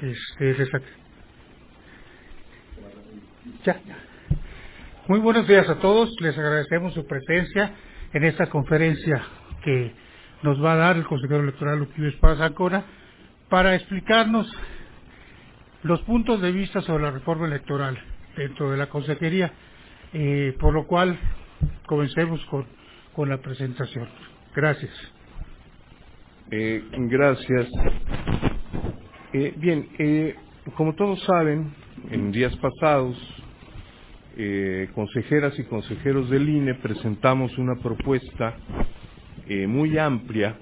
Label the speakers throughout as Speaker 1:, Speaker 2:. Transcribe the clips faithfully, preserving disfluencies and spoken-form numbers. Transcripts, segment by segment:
Speaker 1: Este, les... ya. Muy buenos días a todos, les agradecemos su presencia en esta conferencia que nos va a dar el consejero electoral Lupillo Espada Sancona para explicarnos los puntos de vista sobre la reforma electoral dentro de la consejería, eh, por lo cual comencemos con, con la presentación. Gracias.
Speaker 2: Eh, gracias. Eh, bien, eh, como todos saben, en días pasados, eh, consejeras y consejeros del I N E presentamos una propuesta eh, muy amplia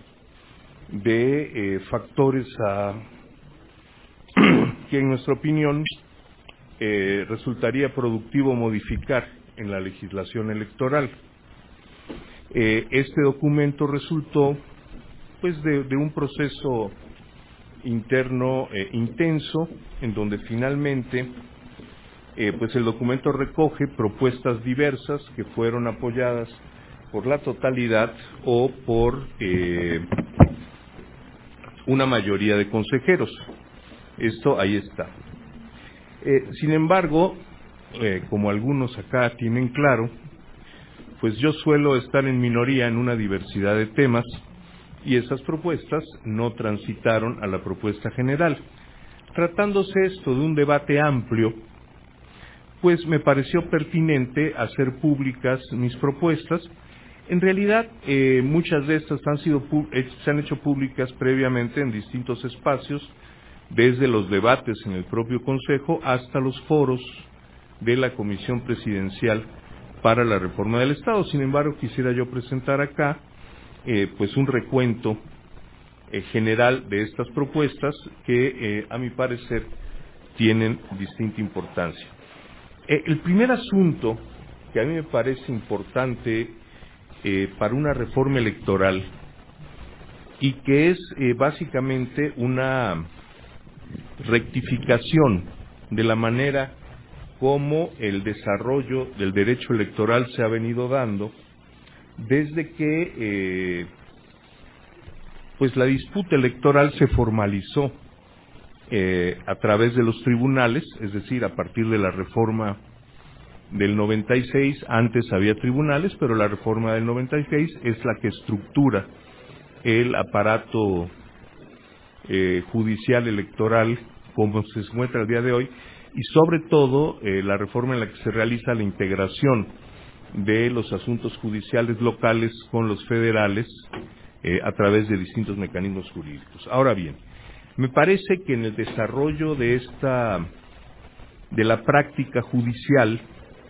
Speaker 2: de eh, factores a, que en nuestra opinión eh, resultaría productivo modificar en la legislación electoral. Eh, este documento resultó pues de, de un proceso interno eh, intenso, en donde finalmente eh, pues el documento recoge propuestas diversas que fueron apoyadas por la totalidad o por eh, una mayoría de consejeros. Esto ahí está. Eh, sin embargo, eh, como algunos acá tienen claro, pues yo suelo estar en minoría en una diversidad de temas y esas propuestas no transitaron a la propuesta general. Tratándose esto de un debate amplio, pues me pareció pertinente hacer públicas mis propuestas. En realidad, eh, muchas de estas han sido se han hecho públicas previamente en distintos espacios, desde los debates en el propio Consejo hasta los foros de la Comisión Presidencial para la Reforma del Estado. Sin embargo, quisiera yo presentar acá eh, pues un recuento eh, general de estas propuestas que, eh, a mi parecer, tienen distinta importancia. Eh, el primer asunto que a mí me parece importante eh, para una reforma electoral y que es eh, básicamente una rectificación de la manera como el desarrollo del derecho electoral se ha venido dando desde que eh, pues la disputa electoral se formalizó eh, a través de los tribunales, es decir, a partir de la reforma del noventa y seis. Antes había tribunales, pero la reforma del noventa y seis es la que estructura el aparato eh, judicial electoral como se encuentra el día de hoy, y sobre todo eh, la reforma en la que se realiza la integración de los asuntos judiciales locales con los federales eh, a través de distintos mecanismos jurídicos. Ahora bien, me parece que en el desarrollo de esta de la práctica judicial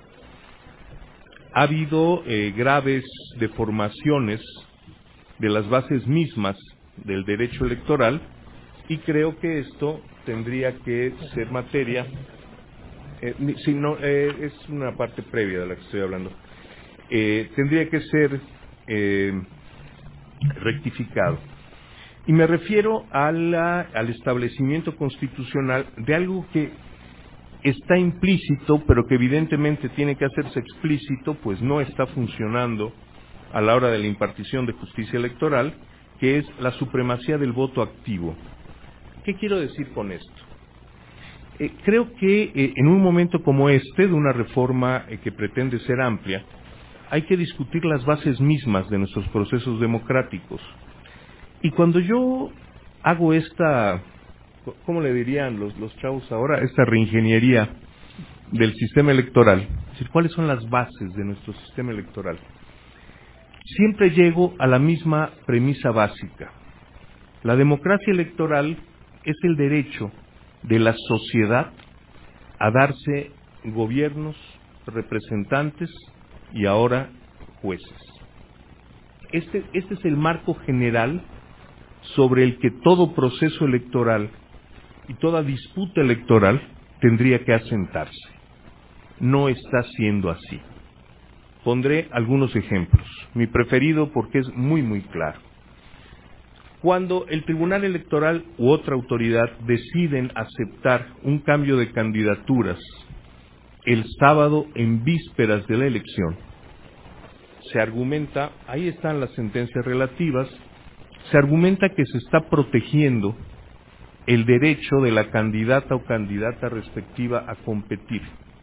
Speaker 2: ha habido eh, graves deformaciones de las bases mismas del derecho electoral, y creo que esto tendría que ser materia, eh, si no, eh, es una parte previa de la que estoy hablando, eh, tendría que ser eh, rectificado. Y me refiero a la, al establecimiento constitucional de algo que está implícito, pero que evidentemente tiene que hacerse explícito, pues no está funcionando a la hora de la impartición de justicia electoral, que es la supremacía del voto activo. ¿Qué quiero decir con esto? Eh, creo que eh, en un momento como este, de una reforma eh, que pretende ser amplia, hay que discutir las bases mismas de nuestros procesos democráticos. Y cuando yo hago esta, ¿cómo le dirían los, los chavos ahora? Esta reingeniería del sistema electoral, es decir, ¿cuáles son las bases de nuestro sistema electoral? Siempre llego a la misma premisa básica. La democracia electoral es el derecho de la sociedad a darse gobiernos, representantes y ahora jueces. Este, este es el marco general sobre el que todo proceso electoral y toda disputa electoral tendría que asentarse. No está siendo así. Pondré algunos ejemplos. Mi preferido porque es muy, muy claro. Cuando el Tribunal Electoral u otra autoridad deciden aceptar un cambio de candidaturas el sábado en vísperas de la elección, se argumenta, ahí están las sentencias relativas, se argumenta que se está protegiendo el derecho de la candidata o candidata respectiva a competir.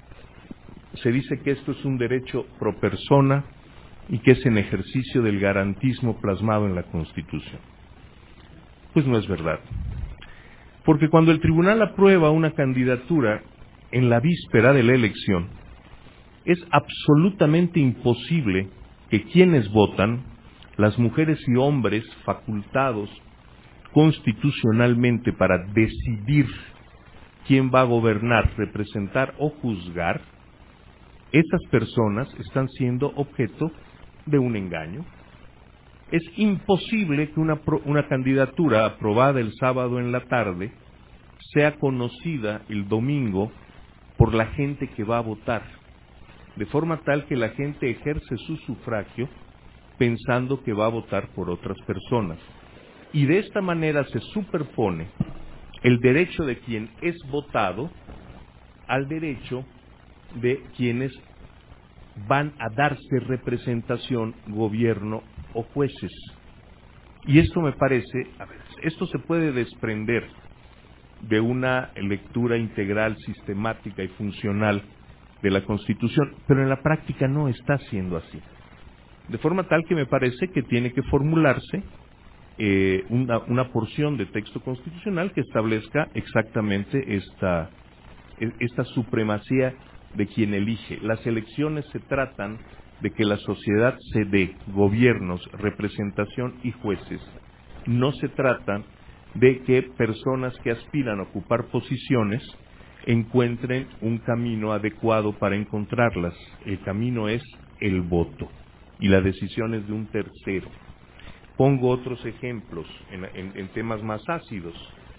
Speaker 2: Se dice que esto es un derecho pro persona y que es en ejercicio del garantismo plasmado en la Constitución. Pues no es verdad. Porque cuando el tribunal aprueba una candidatura en la víspera de la elección, es absolutamente imposible que quienes votan, las mujeres y hombres facultados constitucionalmente para decidir quién va a gobernar, representar o juzgar, esas personas están siendo objeto de un engaño. Es imposible que una, una candidatura aprobada el sábado en la tarde sea conocida el domingo por la gente que va a votar, de forma tal que la gente ejerce su sufragio pensando que va a votar por otras personas. Y de esta manera se superpone el derecho de quien es votado al derecho de quienes van a darse representación, gobierno o jueces. Y esto me parece, a ver, esto se puede desprender de una lectura integral, sistemática y funcional de la Constitución, pero en la práctica no está siendo así. De forma tal que me parece que tiene que formularse eh, una, una porción de texto constitucional que establezca exactamente esta, esta supremacía de quien elige. Las elecciones se tratan de que la sociedad se dé gobiernos, representación y jueces. No se tratan de que personas que aspiran a ocupar posiciones encuentren un camino adecuado para encontrarlas. El camino es el voto y la decisión es de un tercero. Pongo otros ejemplos en, en, en temas más ácidos.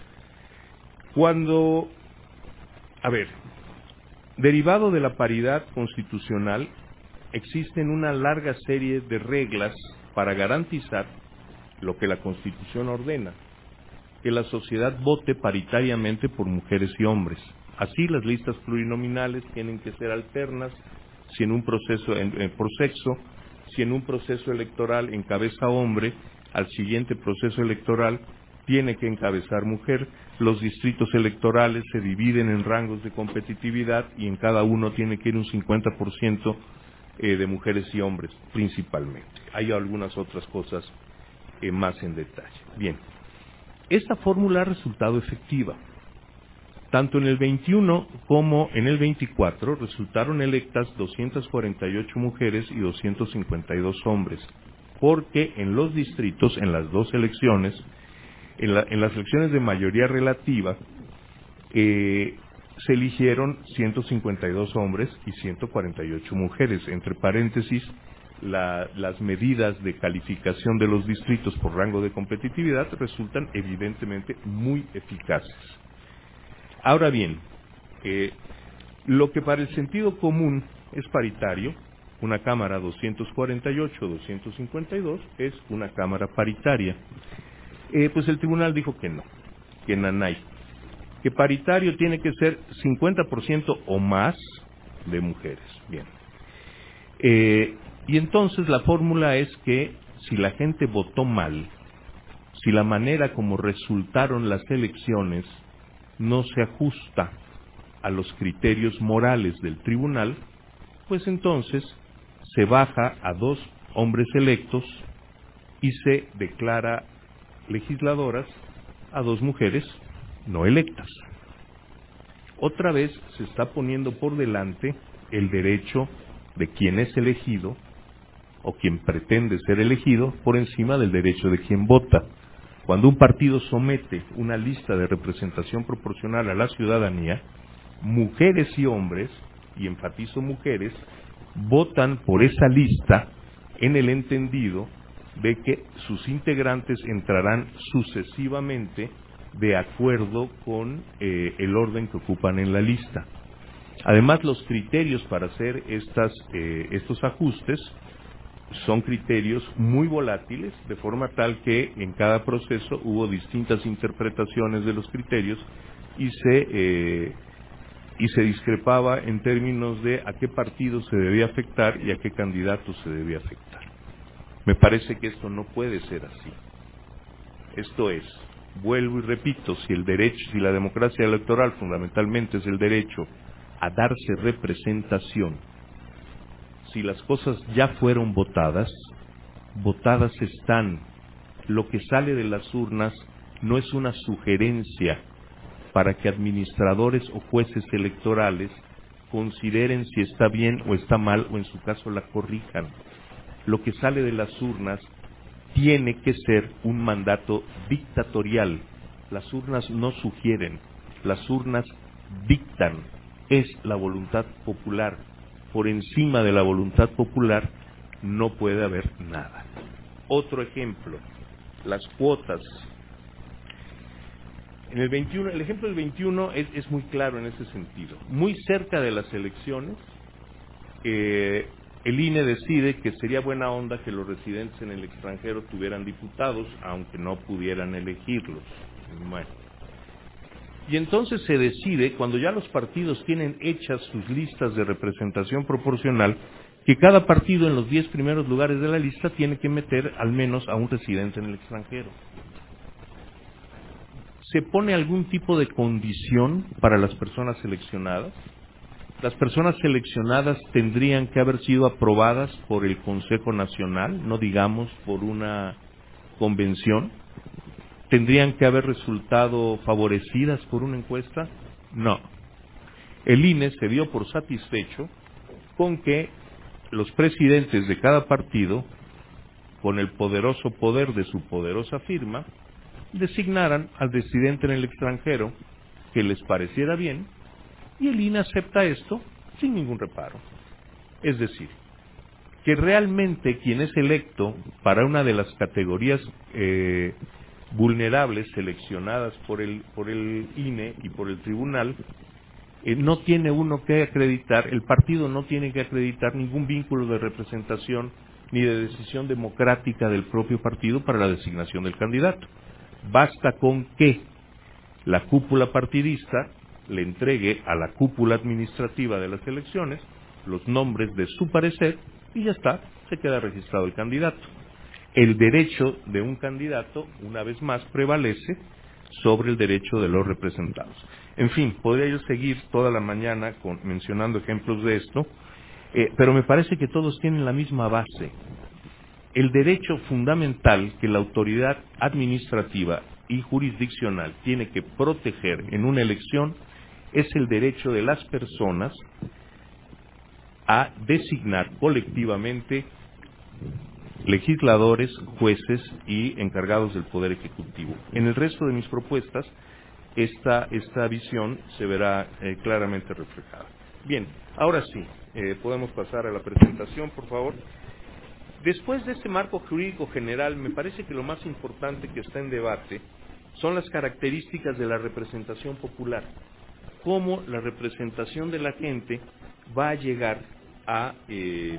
Speaker 2: Cuando, a ver, derivado de la paridad constitucional, existen una larga serie de reglas para garantizar lo que la Constitución ordena, que la sociedad vote paritariamente por mujeres y hombres. Así, las listas plurinominales tienen que ser alternas, si en un proceso en, en, por sexo, si en un proceso electoral encabeza hombre, al siguiente proceso electoral tiene que encabezar mujer. Los distritos electorales se dividen en rangos de competitividad y en cada uno tiene que ir un cincuenta por ciento eh, de mujeres y hombres, principalmente. Hay algunas otras cosas eh, más en detalle. Bien, esta fórmula ha resultado efectiva. Tanto en el veintiuno como en el veinticuatro resultaron electas doscientas cuarenta y ocho mujeres y doscientos cincuenta y dos hombres, porque en los distritos, en las dos elecciones, en, la, en las elecciones de mayoría relativa, eh, se eligieron ciento cincuenta y dos hombres y ciento cuarenta y ocho mujeres. Entre paréntesis, la, las medidas de calificación de los distritos por rango de competitividad resultan evidentemente muy eficaces. Ahora bien, eh, lo que para el sentido común es paritario, una Cámara doscientos cuarenta y ocho, doscientos cincuenta y dos, es una Cámara paritaria. Eh, pues el tribunal dijo que no, que nanay, que paritario tiene que ser cincuenta por ciento o más de mujeres. Bien. Eh, y entonces la fórmula es que si la gente votó mal, si la manera como resultaron las elecciones no se ajusta a los criterios morales del tribunal, pues entonces se baja a dos hombres electos y se declara legisladoras a dos mujeres no electas. Otra vez se está poniendo por delante el derecho de quien es elegido o quien pretende ser elegido por encima del derecho de quien vota. Cuando un partido somete una lista de representación proporcional a la ciudadanía, mujeres y hombres, y enfatizo mujeres, votan por esa lista en el entendido de que sus integrantes entrarán sucesivamente de acuerdo con eh, el orden que ocupan en la lista. Además, los criterios para hacer estas, eh, estos ajustes son criterios muy volátiles, de forma tal que en cada proceso hubo distintas interpretaciones de los criterios y se, eh, y se discrepaba en términos de a qué partido se debía afectar y a qué candidato se debía afectar. Me parece que esto no puede ser así. Esto es, vuelvo y repito, si el derecho, si la democracia electoral fundamentalmente es el derecho a darse representación, si las cosas ya fueron votadas, votadas están. Lo que sale de las urnas no es una sugerencia para que administradores o jueces electorales consideren si está bien o está mal o en su caso la corrijan. Lo que sale de las urnas tiene que ser un mandato dictatorial. Las urnas no sugieren, las urnas dictan. Es la voluntad popular. Por encima de la voluntad popular no puede haber nada. Otro ejemplo, las cuotas. En el veintiuno, el ejemplo del veintiuno es, es muy claro en ese sentido. Muy cerca de las elecciones, eh, el I N E decide que sería buena onda que los residentes en el extranjero tuvieran diputados, aunque no pudieran elegirlos. Bueno. Y entonces se decide, cuando ya los partidos tienen hechas sus listas de representación proporcional, que cada partido en los diez primeros lugares de la lista tiene que meter al menos a un residente en el extranjero. ¿Se pone algún tipo de condición para las personas seleccionadas? Las personas seleccionadas tendrían que haber sido aprobadas por el Consejo Nacional, no digamos por una convención. ¿Tendrían que haber resultado favorecidas por una encuesta? No. El I N E se dio por satisfecho con que los presidentes de cada partido, con el poderoso poder de su poderosa firma, designaran al residente en el extranjero que les pareciera bien, y el I N E acepta esto sin ningún reparo. Es decir, que realmente quien es electo para una de las categorías eh, vulnerables seleccionadas por el, por el I N E y por el tribunal, eh, no tiene uno que acreditar, el partido no tiene que acreditar ningún vínculo de representación ni de decisión democrática del propio partido para la designación del candidato. Basta con que la cúpula partidista le entregue a la cúpula administrativa de las elecciones los nombres de su parecer y ya está, se queda registrado el candidato. El derecho de un candidato, una vez más, prevalece sobre el derecho de los representados. En fin, podría yo seguir toda la mañana con, mencionando ejemplos de esto, eh, pero me parece que todos tienen la misma base. El derecho fundamental que la autoridad administrativa y jurisdiccional tiene que proteger en una elección es el derecho de las personas a designar colectivamente legisladores, jueces y encargados del Poder Ejecutivo. En el resto de mis propuestas, esta, esta visión se verá eh, claramente reflejada. Bien, ahora sí, eh, podemos pasar a la presentación, por favor. Después de este marco jurídico general, me parece que lo más importante que está en debate son las características de la representación popular. Cómo la representación de la gente va a llegar a, eh,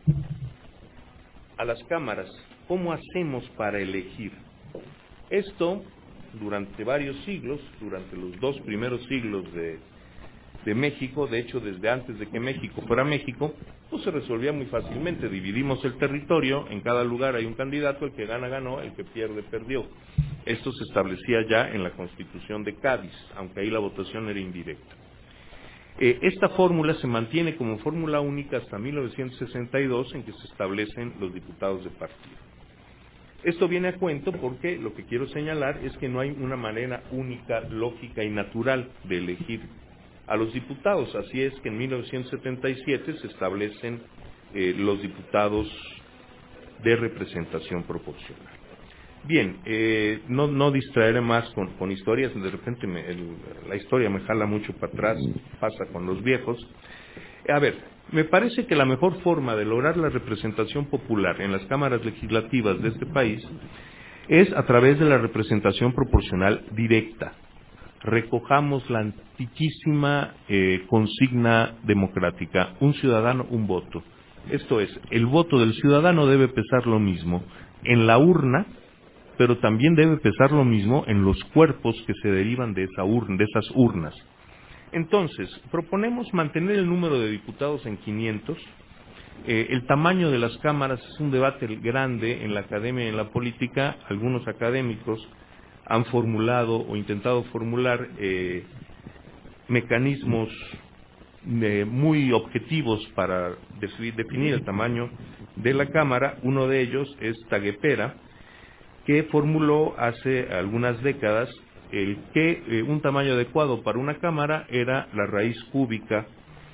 Speaker 2: a las cámaras. ¿Cómo hacemos para elegir? Esto, durante varios siglos, durante los dos primeros siglos de, de México, de hecho desde antes de que México fuera México, pues se resolvía muy fácilmente. Dividimos el territorio, en cada lugar hay un candidato, el que gana ganó, el que pierde perdió. Esto se establecía ya en la Constitución de Cádiz, aunque ahí la votación era indirecta. Eh, esta fórmula se mantiene como fórmula única hasta mil novecientos sesenta y dos, en que se establecen los diputados de partido. Esto viene a cuento porque lo que quiero señalar es que no hay una manera única, lógica y natural de elegir a los diputados. Así es que en mil novecientos setenta y siete se establecen eh, los diputados de representación proporcional. Bien, eh, no, no distraeré más con, con historias, de repente me, el, la historia me jala mucho para atrás, pasa con los viejos. A ver, me parece que la mejor forma de lograr la representación popular en las cámaras legislativas de este país es a través de la representación proporcional directa. Recojamos la antiquísima eh, consigna democrática, un ciudadano, un voto. Esto es, el voto del ciudadano debe pesar lo mismo en la urna, pero también debe pesar lo mismo en los cuerpos que se derivan de, esa urna, de esas urnas. Entonces, proponemos mantener el número de diputados en quinientos. Eh, el tamaño de las cámaras es un debate grande en la academia y en la política. Algunos académicos han formulado o intentado formular eh, mecanismos eh, muy objetivos para definir el tamaño de la Cámara. Uno de ellos es Taguepera, que formuló hace algunas décadas el que eh, un tamaño adecuado para una Cámara era la raíz cúbica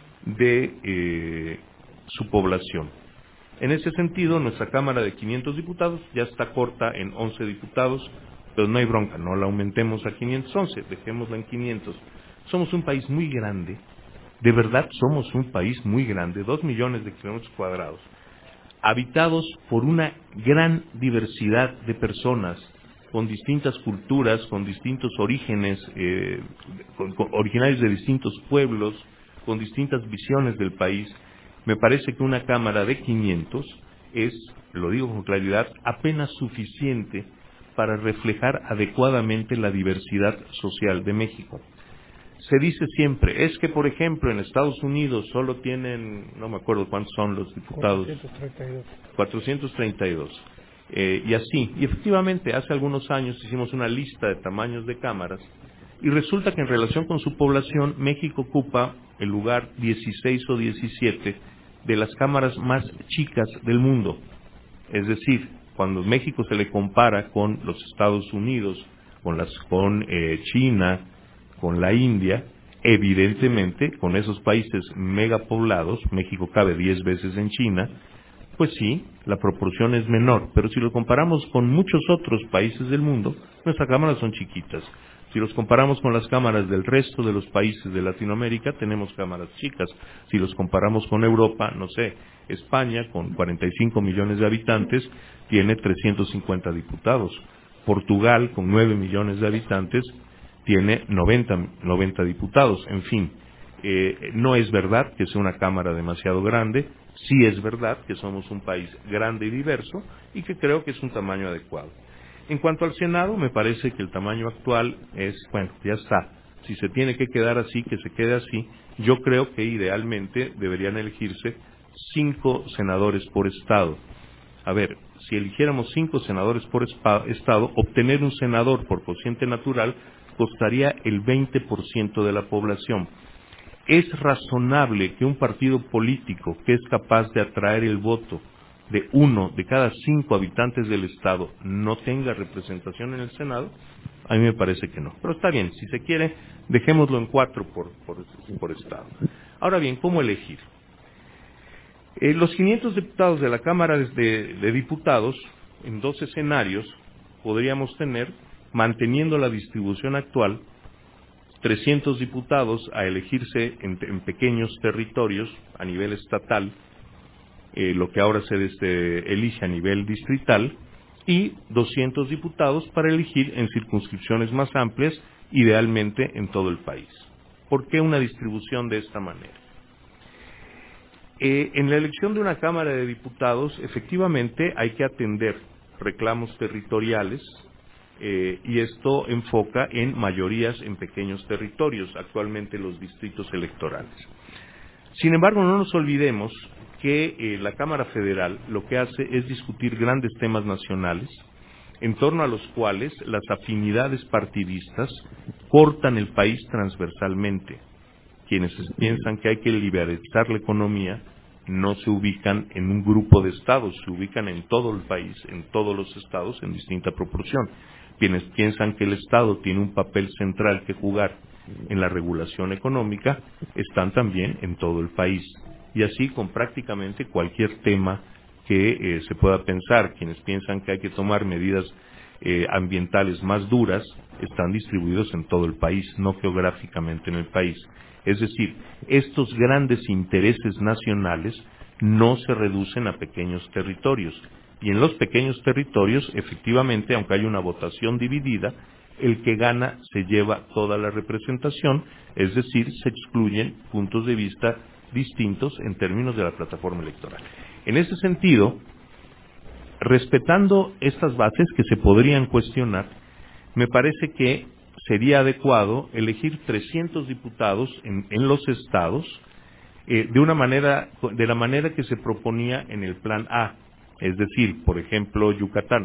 Speaker 2: de eh, su población. En ese sentido, nuestra Cámara de quinientos diputados ya está corta en once diputados, pero no hay bronca, no la aumentemos a quinientos once, dejémosla en quinientos. Somos un país muy grande, de verdad somos un país muy grande, dos millones de kilómetros cuadrados, habitados por una gran diversidad de personas, con distintas culturas, con distintos orígenes, eh, con, con originarios de distintos pueblos, con distintas visiones del país. Me parece que una Cámara de quinientos es, lo digo con claridad, apenas suficiente para reflejar adecuadamente la diversidad social de México. Se dice siempre, es que por ejemplo en Estados Unidos solo tienen, no me acuerdo cuántos son los diputados,
Speaker 1: cuatrocientos treinta y dos.
Speaker 2: cuatrocientos treinta y dos, eh, y así, y efectivamente hace algunos años hicimos una lista de tamaños de cámaras, y resulta que en relación con su población, México ocupa el lugar dieciséis o diecisiete de las cámaras más chicas del mundo. Es decir, cuando México se le compara con los Estados Unidos, con, las, con eh, China, con la India, evidentemente, con esos países megapoblados, México cabe diez veces en China, pues sí, la proporción es menor, pero si lo comparamos con muchos otros países del mundo, nuestras cámaras son chiquitas. Si los comparamos con las cámaras del resto de los países de Latinoamérica, tenemos cámaras chicas. Si los comparamos con Europa, no sé, España, con cuarenta y cinco millones de habitantes, tiene trescientos cincuenta diputados. Portugal, con nueve millones de habitantes, tiene noventa, noventa diputados. En fin, eh, no es verdad que sea una Cámara demasiado grande, sí es verdad que somos un país grande y diverso y que creo que es un tamaño adecuado. En cuanto al Senado, me parece que el tamaño actual es, bueno, ya está. Si se tiene que quedar así, que se quede así. Yo creo que idealmente deberían elegirse cinco senadores por estado. A ver, si eligiéramos cinco senadores por estado, obtener un senador por cociente natural costaría el veinte por ciento de la población. ¿Es razonable que un partido político que es capaz de atraer el voto de uno de cada cinco habitantes del Estado no tenga representación en el Senado? A mí me parece que no. Pero está bien, si se quiere, dejémoslo en cuatro por, por, por Estado. Ahora bien, ¿cómo elegir? Eh, los quinientos diputados de la Cámara de, de Diputados, en dos escenarios, podríamos tener, manteniendo la distribución actual, trescientos diputados a elegirse en, en pequeños territorios a nivel estatal, Eh, lo que ahora se este, elige a nivel distrital, y doscientos diputados para elegir en circunscripciones más amplias, idealmente en todo el país. ¿Por qué una distribución de esta manera? Eh, en la elección de una Cámara de Diputados, efectivamente hay que atender reclamos territoriales, eh, y esto enfoca en mayorías en pequeños territorios, actualmente los distritos electorales. Sin embargo, no nos olvidemos que eh, la Cámara Federal lo que hace es discutir grandes temas nacionales, en torno a los cuales las afinidades partidistas cortan el país transversalmente. Quienes piensan que hay que liberalizar la economía no se ubican en un grupo de estados, se ubican en todo el país, en todos los estados, en distinta proporción. Quienes piensan que el Estado tiene un papel central que jugar en la regulación económica, están también en todo el país. Y así con prácticamente cualquier tema que eh, se pueda pensar. Quienes piensan que hay que tomar medidas eh, ambientales más duras, están distribuidos en todo el país, no geográficamente en el país. Es decir, estos grandes intereses nacionales no se reducen a pequeños territorios. Y en los pequeños territorios, efectivamente, aunque hay una votación dividida, el que gana se lleva toda la representación, es decir, se excluyen puntos de vista distintos en términos de la plataforma electoral. En ese sentido, respetando estas bases que se podrían cuestionar, me parece que sería adecuado elegir trescientos diputados en, en los estados eh, de una manera, de la manera que se proponía en el Plan A, es decir, por ejemplo, Yucatán.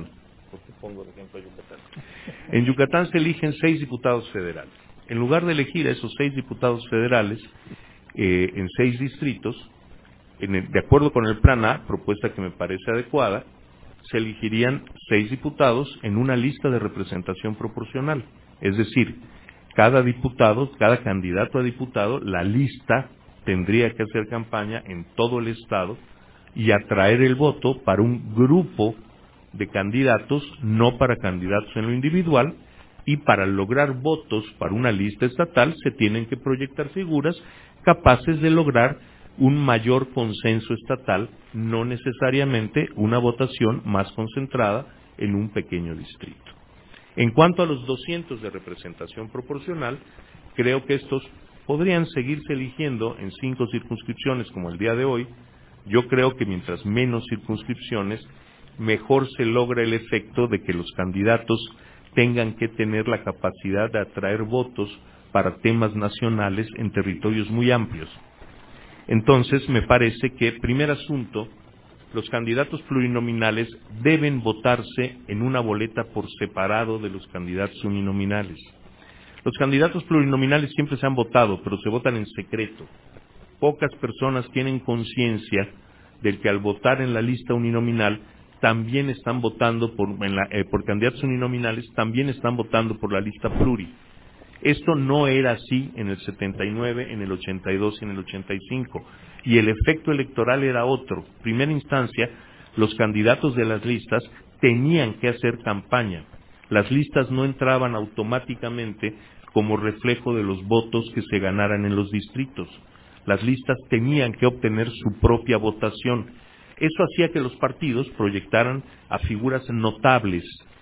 Speaker 2: ¿Por qué pongo de ejemplo a Yucatán? En Yucatán se eligen seis diputados federales. En lugar de elegir a esos seis diputados federales eh, en seis distritos, en el, de acuerdo con el Plan A, propuesta que me parece adecuada, se elegirían seis diputados en una lista de representación proporcional. Es decir, cada diputado, cada candidato a diputado, la lista tendría que hacer campaña en todo el estado y atraer el voto para un grupo de candidatos, no para candidatos en lo individual, y para lograr votos para una lista estatal se tienen que proyectar figuras capaces de lograr un mayor consenso estatal, no necesariamente una votación más concentrada en un pequeño distrito. En cuanto a los doscientos de representación proporcional, creo que estos podrían seguirse eligiendo en cinco circunscripciones como el día de hoy. Yo creo que mientras menos circunscripciones, mejor se logra el efecto de que los candidatos tengan que tener la capacidad de atraer votos para temas nacionales en territorios muy amplios. Entonces, me parece que, primer asunto, los candidatos plurinominales deben votarse en una boleta por separado de los candidatos uninominales. Los candidatos plurinominales siempre se han votado, pero se votan en secreto. Pocas personas tienen conciencia de que al votar en la lista uninominal también están votando por, en la, eh, por candidatos uninominales, también están votando por la lista pluri. Esto no era así en el setenta y nueve, en el ochenta y dos y en el ochenta y cinco, y el efecto electoral era otro. En primera instancia, los candidatos de las listas tenían que hacer campaña. Las listas no entraban automáticamente como reflejo de los votos que se ganaran en los distritos. Las listas tenían que obtener su propia votación. Eso hacía que los partidos proyectaran a figuras notables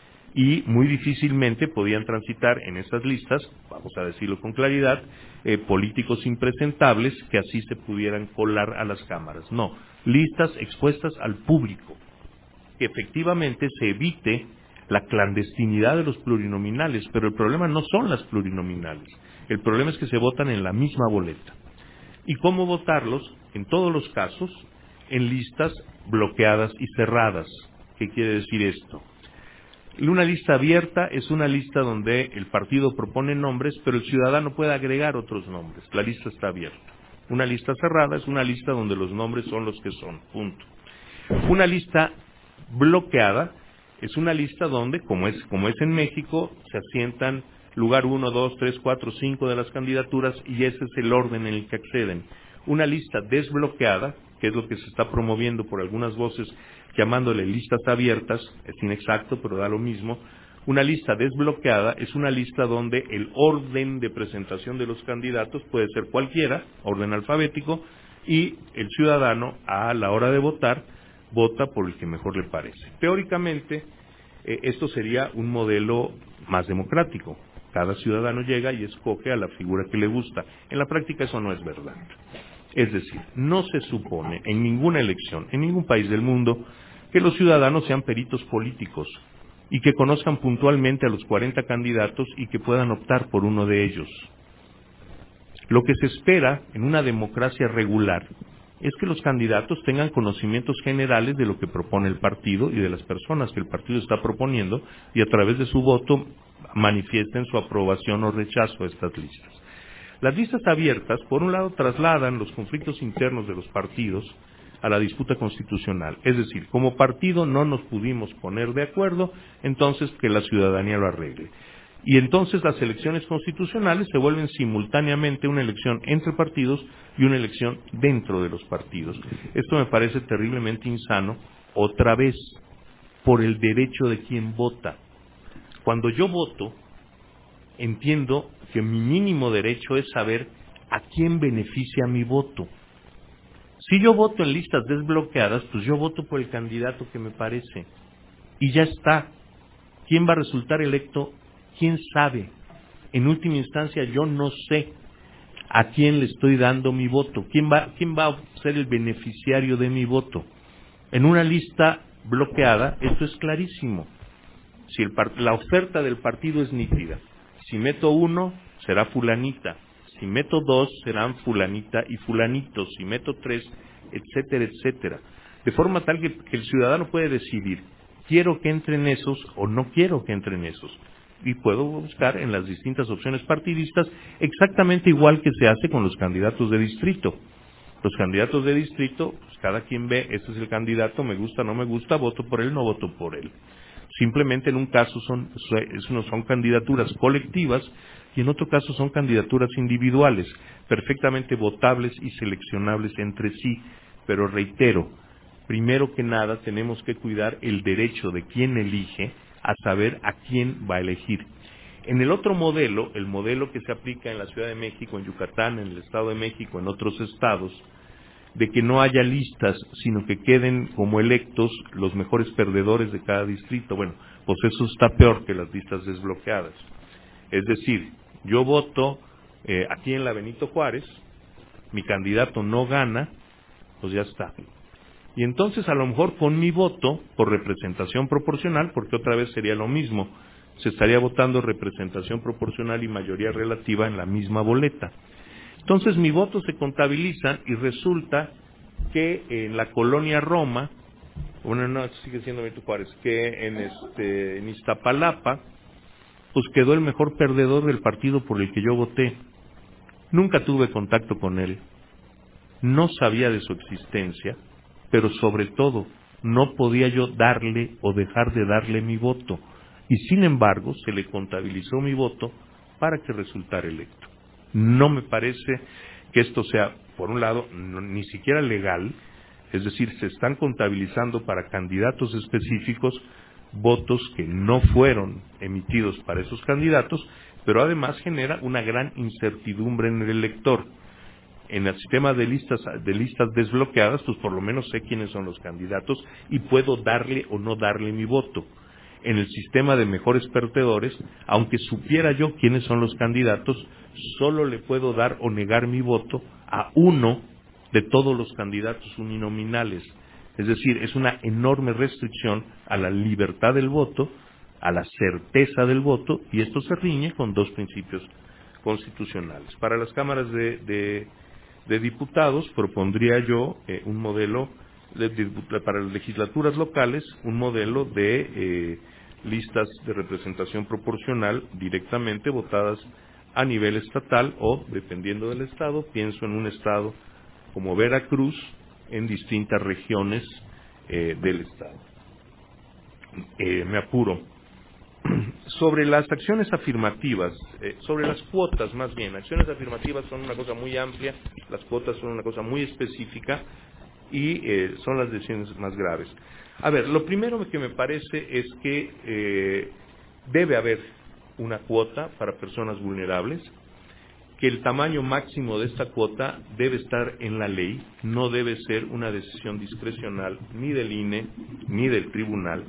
Speaker 2: y muy difícilmente podían transitar en esas listas, vamos a decirlo con claridad, eh, políticos impresentables que así se pudieran colar a las cámaras. No, listas expuestas al público, que efectivamente se evite la clandestinidad de los plurinominales, pero el problema no son las plurinominales, el problema es que se votan en la misma boleta. ¿Y cómo votarlos? En todos los casos, en listas bloqueadas y cerradas. ¿Qué quiere decir esto? Una lista abierta es una lista donde el partido propone nombres, pero el ciudadano puede agregar otros nombres. La lista está abierta. Una lista cerrada es una lista donde los nombres son los que son. Punto. Una lista bloqueada es una lista donde, como es, como es en México, se asientan lugar uno, dos, tres, cuatro, cinco de las candidaturas y ese es el orden en el que acceden. Una lista desbloqueada, que es lo que se está promoviendo por algunas voces llamándole listas abiertas, es inexacto, pero da lo mismo. Una lista desbloqueada es una lista donde el orden de presentación de los candidatos puede ser cualquiera, orden alfabético, y el ciudadano, a la hora de votar, vota por el que mejor le parece. Teóricamente, eh, esto sería un modelo más democrático. Cada ciudadano llega y escoge a la figura que le gusta. En la práctica eso no es verdad. Es decir, no se supone en ninguna elección, en ningún país del mundo, que los ciudadanos sean peritos políticos y que conozcan puntualmente a los cuarenta candidatos y que puedan optar por uno de ellos. Lo que se espera en una democracia regular es que los candidatos tengan conocimientos generales de lo que propone el partido y de las personas que el partido está proponiendo y a través de su voto manifiesten su aprobación o rechazo a estas listas. Las listas abiertas, por un lado, trasladan los conflictos internos de los partidos a la disputa constitucional. Es decir, como partido no nos pudimos poner de acuerdo, entonces que la ciudadanía lo arregle. Y entonces las elecciones constitucionales se vuelven simultáneamente una elección entre partidos y una elección dentro de los partidos. Esto me parece terriblemente insano, otra vez, por el derecho de quien vota. Cuando yo voto, entiendo que mi mínimo derecho es saber a quién beneficia mi voto. Si yo voto en listas desbloqueadas, pues yo voto por el candidato que me parece. Y ya está. ¿Quién va a resultar electo? ¿Quién sabe? En última instancia, yo no sé a quién le estoy dando mi voto. ¿Quién va, quién va a ser el beneficiario de mi voto? En una lista bloqueada, esto es clarísimo. Si el part- la oferta del partido es nítida. Si meto uno, será fulanita. Si meto dos, serán fulanita y fulanito. Si meto tres, etcétera, etcétera. De forma tal que, que el ciudadano puede decidir quiero que entren esos o no quiero que entren esos. Y puedo buscar en las distintas opciones partidistas exactamente igual que se hace con los candidatos de distrito. Los candidatos de distrito, pues cada quien ve, este es el candidato, me gusta, no me gusta, voto por él, no voto por él. Simplemente en un caso son, son candidaturas colectivas y en otro caso son candidaturas individuales, perfectamente votables y seleccionables entre sí. Pero reitero, primero que nada tenemos que cuidar el derecho de quien elige a saber a quién va a elegir. En el otro modelo, el modelo que se aplica en la Ciudad de México, en Yucatán, en el Estado de México, en otros estados, de que no haya listas, sino que queden como electos los mejores perdedores de cada distrito. Bueno, pues eso está peor que las listas desbloqueadas. Es decir, yo voto eh, aquí en la Benito Juárez, mi candidato no gana, pues ya está. Y entonces a lo mejor con mi voto, por representación proporcional, porque otra vez sería lo mismo, se estaría votando representación proporcional y mayoría relativa en la misma boleta. Entonces mi voto se contabiliza y resulta que en la colonia Roma, bueno, no, sigue siendo Benito Juárez, que en, este, en Iztapalapa, pues quedó el mejor perdedor del partido por el que yo voté. Nunca tuve contacto con él, no sabía de su existencia, pero sobre todo no podía yo darle o dejar de darle mi voto. Y sin embargo se le contabilizó mi voto para que resultara electo. No me parece que esto sea, por un lado, no, ni siquiera legal, es decir, se están contabilizando para candidatos específicos votos que no fueron emitidos para esos candidatos, pero además genera una gran incertidumbre en el elector. En el sistema de listas, de listas desbloqueadas, pues por lo menos sé quiénes son los candidatos y puedo darle o no darle mi voto. En el sistema de mejores perdedores, aunque supiera yo quiénes son los candidatos, solo le puedo dar o negar mi voto a uno de todos los candidatos uninominales. Es decir, es una enorme restricción a la libertad del voto, a la certeza del voto, y esto se riñe con dos principios constitucionales. Para las cámaras de, de, de diputados propondría yo eh, un modelo, de, de, para las legislaturas locales, un modelo de eh, listas de representación proporcional directamente votadas a nivel estatal o, dependiendo del estado, pienso en un estado como Veracruz, en distintas regiones eh, del estado. Eh, me apuro. Sobre las acciones afirmativas, eh, sobre las cuotas más bien, acciones afirmativas son una cosa muy amplia, las cuotas son una cosa muy específica y eh, son las decisiones más graves. A ver, lo primero que me parece es que eh, debe haber una cuota para personas vulnerables, que el tamaño máximo de esta cuota debe estar en la ley, no debe ser una decisión discrecional ni del I N E ni del tribunal,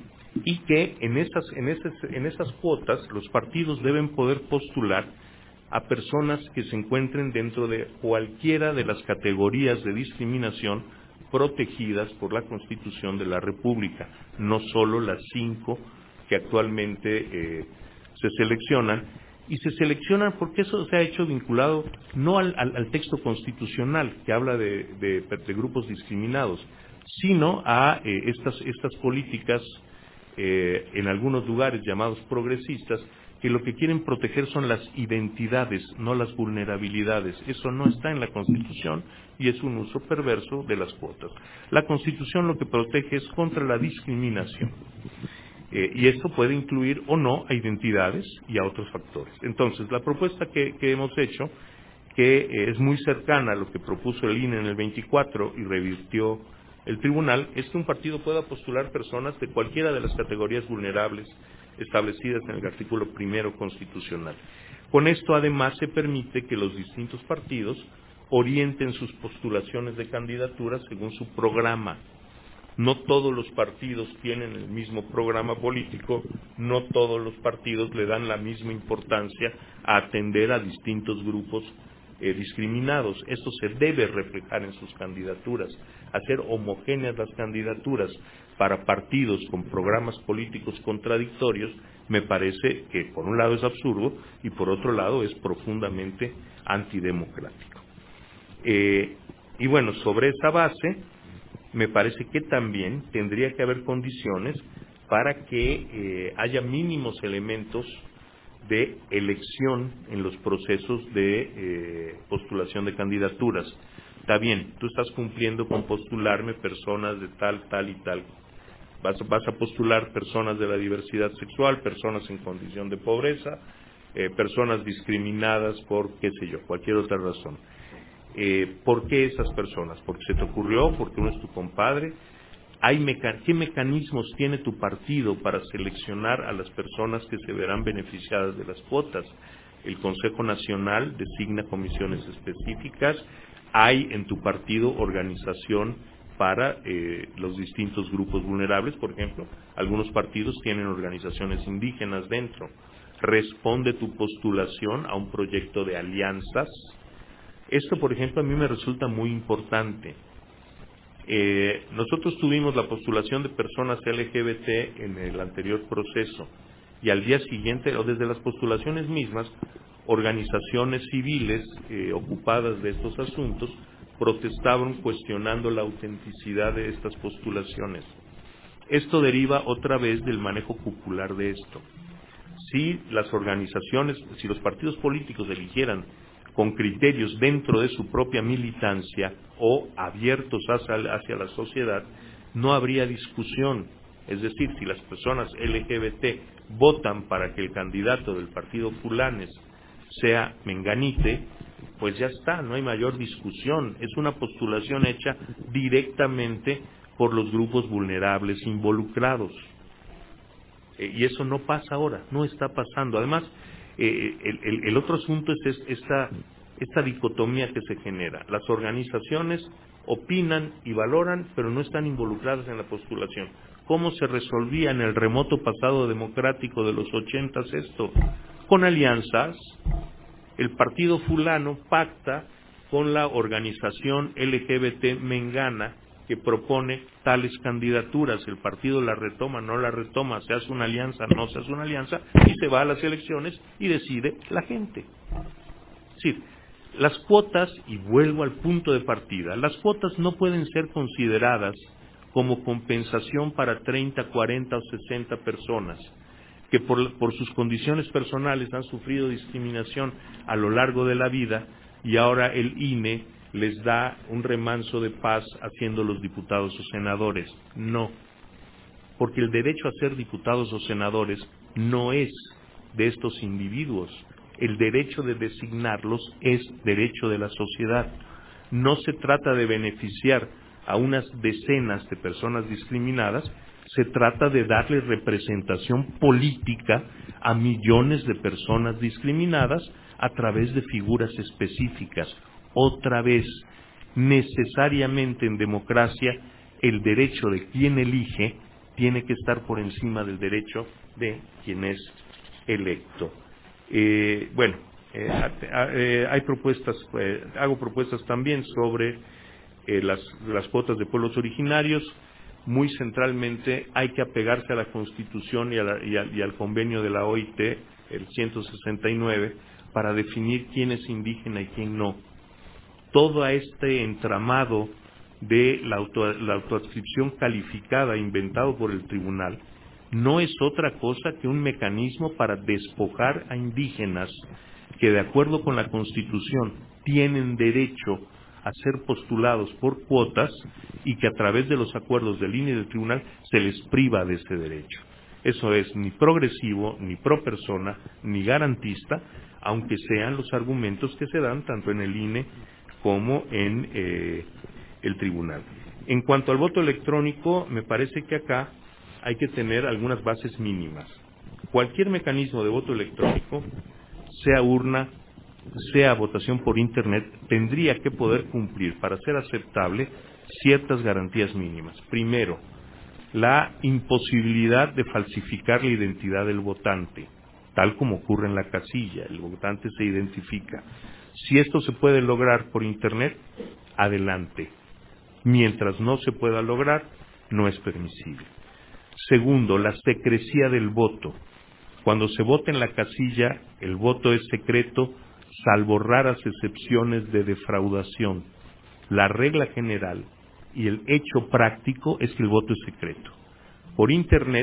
Speaker 2: y que en esas, en esas, en esas cuotas los partidos deben poder postular a personas que se encuentren dentro de cualquiera de las categorías de discriminación protegidas por la Constitución de la República, no solo las cinco que actualmente eh, se seleccionan, y se seleccionan porque eso se ha hecho vinculado no al, al, al texto constitucional que habla de, de, de grupos discriminados, sino a eh, estas, estas políticas eh, en algunos lugares llamados progresistas, que lo que quieren proteger son las identidades, no las vulnerabilidades. Eso no está en la Constitución y es un uso perverso de las cuotas. La Constitución lo que protege es contra la discriminación. Eh, y esto puede incluir o no a identidades y a otros factores. Entonces, la propuesta que, que hemos hecho, que eh, es muy cercana a lo que propuso el I N E en el veinticuatro y revirtió el tribunal, es que un partido pueda postular personas de cualquiera de las categorías vulnerables establecidas en el artículo primero constitucional. Con esto, además, se permite que los distintos partidos orienten sus postulaciones de candidaturas según su programa. No todos los partidos tienen el mismo programa político, no todos los partidos le dan la misma importancia a atender a distintos grupos eh, discriminados. Esto se debe reflejar en sus candidaturas, hacer homogéneas las candidaturas para partidos con programas políticos contradictorios, me parece que por un lado es absurdo y por otro lado es profundamente antidemocrático. Eh, y bueno, sobre esa base, me parece que también tendría que haber condiciones para que eh, haya mínimos elementos de elección en los procesos de eh, postulación de candidaturas. Está bien, tú estás cumpliendo con postularme personas de tal, tal y tal. Vas, vas a postular personas de la diversidad sexual, personas en condición de pobreza, eh, personas discriminadas por, qué sé yo, cualquier otra razón. Eh, ¿Por qué esas personas? ¿Porque se te ocurrió? ¿Porque uno es tu compadre? Hay meca- ¿Qué mecanismos tiene tu partido para seleccionar a las personas que se verán beneficiadas de las cuotas? El Consejo Nacional designa comisiones específicas. Hay en tu partido organización para eh, los distintos grupos vulnerables. Por ejemplo, algunos partidos tienen organizaciones indígenas dentro. Responde tu postulación a un proyecto de alianzas. Esto, por ejemplo, a mí me resulta muy importante. Eh, nosotros tuvimos la postulación de personas L G B T en el anterior proceso y al día siguiente, o desde las postulaciones mismas, organizaciones civiles eh, ocupadas de estos asuntos protestaban cuestionando la autenticidad de estas postulaciones. Esto deriva otra vez del manejo popular de esto. Si las organizaciones, si los partidos políticos eligieran con criterios dentro de su propia militancia o abiertos hacia, hacia la sociedad, no habría discusión. Es decir, si las personas L G B T votan para que el candidato del partido Fulanes sea Menganite, pues ya está, no hay mayor discusión. Es una postulación hecha directamente por los grupos vulnerables involucrados. Eh, y eso no pasa ahora, no está pasando. Además, eh, el, el, el otro asunto es esta, esta dicotomía que se genera. Las organizaciones opinan y valoran, pero no están involucradas en la postulación. ¿Cómo se resolvía en el remoto pasado democrático de los ochentas esto? Con alianzas. El partido fulano pacta con la organización L G B T mengana que propone tales candidaturas. El partido la retoma, no la retoma, se hace una alianza, no se hace una alianza, y se va a las elecciones y decide la gente. Es decir, las cuotas, y vuelvo al punto de partida, las cuotas no pueden ser consideradas como compensación para treinta, cuarenta o sesenta personas que por, por sus condiciones personales han sufrido discriminación a lo largo de la vida y ahora el I N E les da un remanso de paz haciéndolos diputados o senadores. No, porque el derecho a ser diputados o senadores no es de estos individuos. El derecho de designarlos es derecho de la sociedad. No se trata de beneficiar a unas decenas de personas discriminadas, se trata de darle representación política a millones de personas discriminadas a través de figuras específicas. Otra vez, necesariamente en democracia, el derecho de quien elige tiene que estar por encima del derecho de quien es electo. Eh, bueno, eh, eh, hay propuestas, eh, hago propuestas también sobre eh, las, las cuotas de pueblos originarios. Muy centralmente hay que apegarse a la Constitución y, a la, y, a, y al convenio de la O I T, el ciento sesenta y nueve, para definir quién es indígena y quién no. Todo este entramado de la, auto, la autoadscripción calificada inventado por el tribunal no es otra cosa que un mecanismo para despojar a indígenas que, de acuerdo con la Constitución, tienen derecho a ser postulados por cuotas y que a través de los acuerdos del I N E y del tribunal se les priva de ese derecho. Eso es ni progresivo, ni pro persona, ni garantista, aunque sean los argumentos que se dan tanto en el I N E como en eh, el tribunal. En cuanto al voto electrónico, me parece que acá hay que tener algunas bases mínimas. Cualquier mecanismo de voto electrónico, sea urna, sea votación por Internet, tendría que poder cumplir, para ser aceptable, ciertas garantías mínimas. Primero, la imposibilidad de falsificar la identidad del votante, tal como ocurre en la casilla. El votante se identifica. Si esto se puede lograr por Internet, adelante. Mientras no se pueda lograr, no es permisible. Segundo, la secrecía del voto. Cuando se vota en la casilla, el voto es secreto, salvo raras excepciones de defraudación. La regla general y el hecho práctico es que el voto es secreto. Por Internet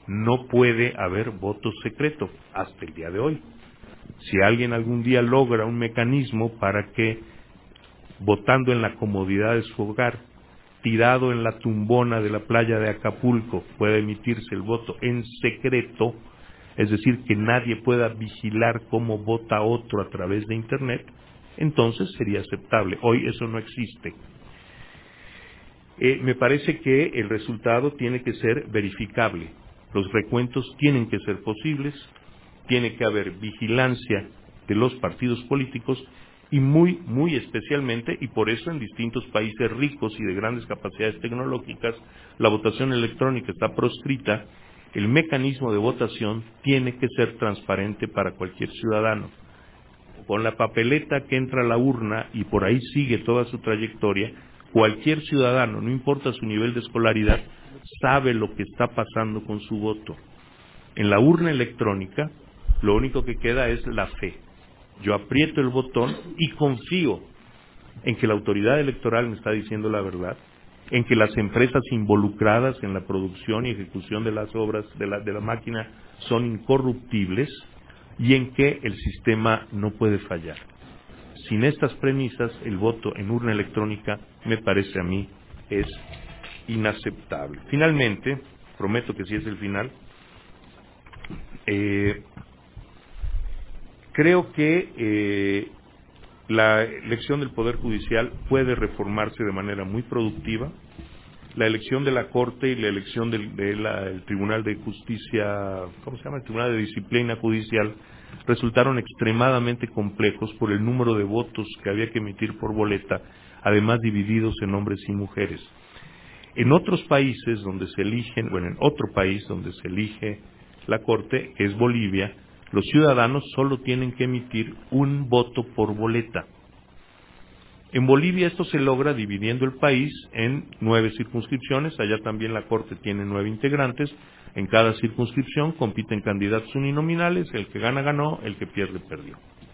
Speaker 2: no puede haber voto secreto hasta el día de hoy. Si alguien algún día logra un mecanismo para que, votando en la comodidad de su hogar, tirado en la tumbona de la playa de Acapulco, pueda emitirse el voto en secreto, es decir, que nadie pueda vigilar cómo vota otro a través de Internet, entonces sería aceptable. Hoy eso no existe. Eh, me parece que el resultado tiene que ser verificable. Los recuentos tienen que ser posibles, tiene que haber vigilancia de los partidos políticos y muy, muy especialmente, y por eso en distintos países ricos y de grandes capacidades tecnológicas, la votación electrónica está proscrita. El mecanismo de votación tiene que ser transparente para cualquier ciudadano. Con la papeleta que entra a la urna y por ahí sigue toda su trayectoria, cualquier ciudadano, no importa su nivel de escolaridad, sabe lo que está pasando con su voto. En la urna electrónica, lo único que queda es la fe. Yo aprieto el botón y confío en que la autoridad electoral me está diciendo la verdad, en que las empresas involucradas en la producción y ejecución de las obras de la, de la máquina son incorruptibles y en que el sistema no puede fallar. Sin estas premisas, el voto en urna electrónica, me parece a mí, es inaceptable. Finalmente, prometo que sí es el final, eh, creo que eh, la elección del Poder Judicial puede reformarse de manera muy productiva. La elección de la Corte y la elección del de la, el Tribunal de Justicia, ¿cómo se llama? El Tribunal de Disciplina Judicial, resultaron extremadamente complejos por el número de votos que había que emitir por boleta, además divididos en hombres y mujeres. En otros países donde se eligen, bueno, en otro país donde se elige la Corte, que es Bolivia, los ciudadanos solo tienen que emitir un voto por boleta. En Bolivia esto se logra dividiendo el país en nueve circunscripciones, allá también la Corte tiene nueve integrantes, en cada circunscripción compiten candidatos uninominales, el que gana ganó, el que pierde perdió.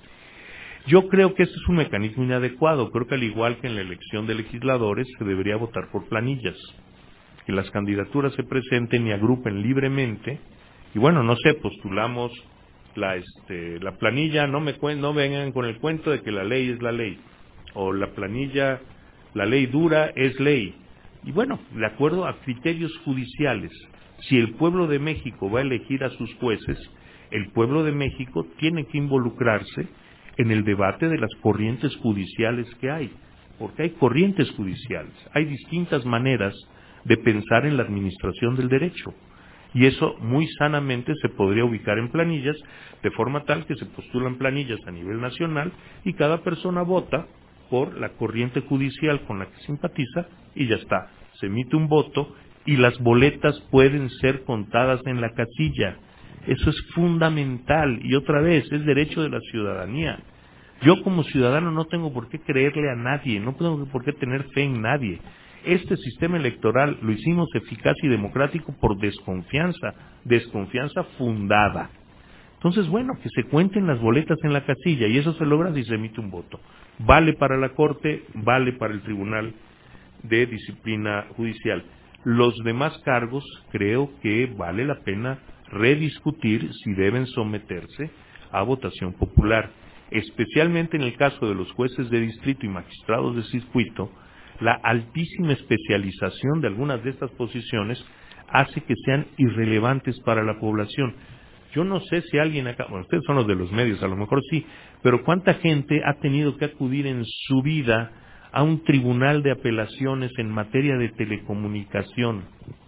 Speaker 2: Yo creo que este es un mecanismo inadecuado, creo que al igual que en la elección de legisladores se debería votar por planillas, que las candidaturas se presenten y agrupen libremente, y bueno, no sé, postulamos la, este, la planilla, no, me, no vengan con el cuento de que la ley es la ley, o la planilla, la ley dura es ley. Y bueno, de acuerdo a criterios judiciales, si el pueblo de México va a elegir a sus jueces, el pueblo de México tiene que involucrarse en el debate de las corrientes judiciales que hay, porque hay corrientes judiciales, hay distintas maneras de pensar en la administración del derecho. Y eso muy sanamente se podría ubicar en planillas, de forma tal que se postulan planillas a nivel nacional y cada persona vota por la corriente judicial con la que simpatiza y ya está. Se emite un voto y las boletas pueden ser contadas en la casilla. Eso es fundamental y otra vez es derecho de la ciudadanía. Yo como ciudadano no tengo por qué creerle a nadie, no tengo por qué tener fe en nadie. Este sistema electoral lo hicimos eficaz y democrático por desconfianza, desconfianza fundada. Entonces, bueno, que se cuenten las boletas en la casilla y eso se logra si se emite un voto. Vale para la Corte, vale para el Tribunal de Disciplina Judicial. Los demás cargos creo que vale la pena rediscutir si deben someterse a votación popular. Especialmente en el caso de los jueces de distrito y magistrados de circuito, la altísima especialización de algunas de estas posiciones hace que sean irrelevantes para la población. Yo no sé si alguien acá, bueno, ustedes son los de los medios, a lo mejor sí, pero ¿cuánta gente ha tenido que acudir en su vida a un tribunal de apelaciones en materia de telecomunicación?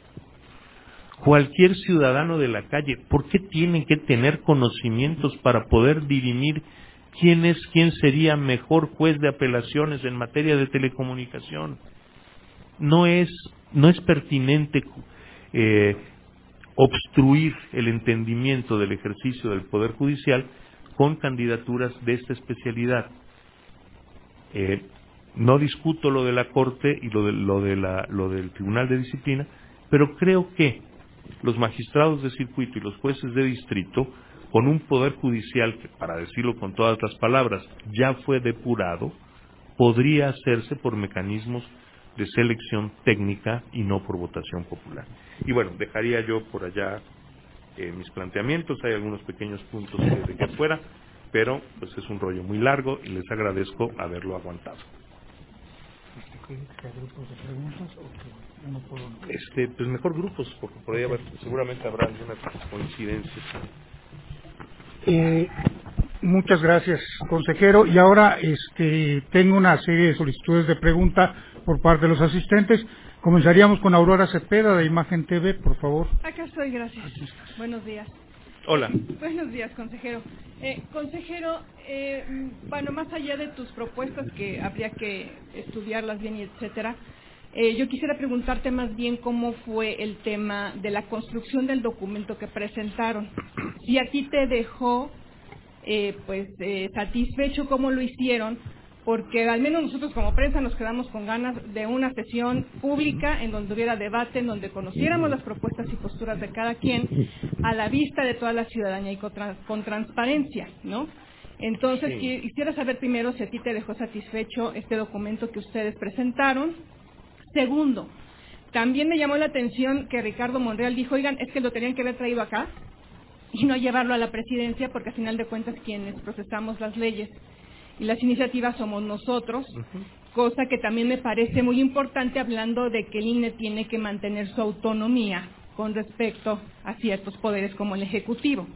Speaker 2: Cualquier ciudadano de la calle, ¿por qué tienen que tener conocimientos para poder dirimir quién es, quién sería mejor juez de apelaciones en materia de telecomunicación? No es, no es pertinente eh, obstruir el entendimiento del ejercicio del Poder Judicial con candidaturas de esta especialidad. Eh, no discuto lo de la Corte y lo, de, lo, de la, lo del Tribunal de Disciplina, pero creo que los magistrados de circuito y los jueces de distrito, con un poder judicial que, para decirlo con todas las palabras, ya fue depurado, podría hacerse por mecanismos de selección técnica y no por votación popular. Y bueno, dejaría yo por allá eh, mis planteamientos. Hay algunos pequeños puntos que dejé fuera, pero pues es un rollo muy largo y les agradezco haberlo aguantado. Este, pues mejor grupos, porque por ahí haber, seguramente habrá algunas coincidencias.
Speaker 1: Eh, muchas gracias, consejero. Y ahora este, tengo una serie de solicitudes de pregunta por parte de los asistentes. Comenzaríamos con Aurora Cepeda, de Imagen T V, por favor.
Speaker 3: Acá estoy, gracias. Buenos días.
Speaker 2: Hola.
Speaker 3: Buenos días, consejero. Eh, consejero, eh, bueno, más allá de tus propuestas, que habría que estudiarlas bien y etcétera, eh, yo quisiera preguntarte más bien cómo fue el tema de la construcción del documento que presentaron. Si a ti te dejó, eh, pues, eh, satisfecho cómo lo hicieron, porque al menos nosotros como prensa nos quedamos con ganas de una sesión pública en donde hubiera debate, en donde conociéramos las propuestas y posturas de cada quien a la vista de toda la ciudadanía y con, trans, con transparencia, ¿no? Entonces, sí. Quisiera saber primero si a ti te dejó satisfecho este documento que ustedes presentaron. Segundo, también me llamó la atención que Ricardo Monreal dijo, oigan, es que lo tenían que haber traído acá y no llevarlo a la presidencia, porque al final de cuentas quienes procesamos las leyes y las iniciativas somos nosotros, uh-huh. Cosa que también me parece muy importante hablando de que el I N E tiene que mantener su autonomía con respecto a ciertos poderes como el Ejecutivo.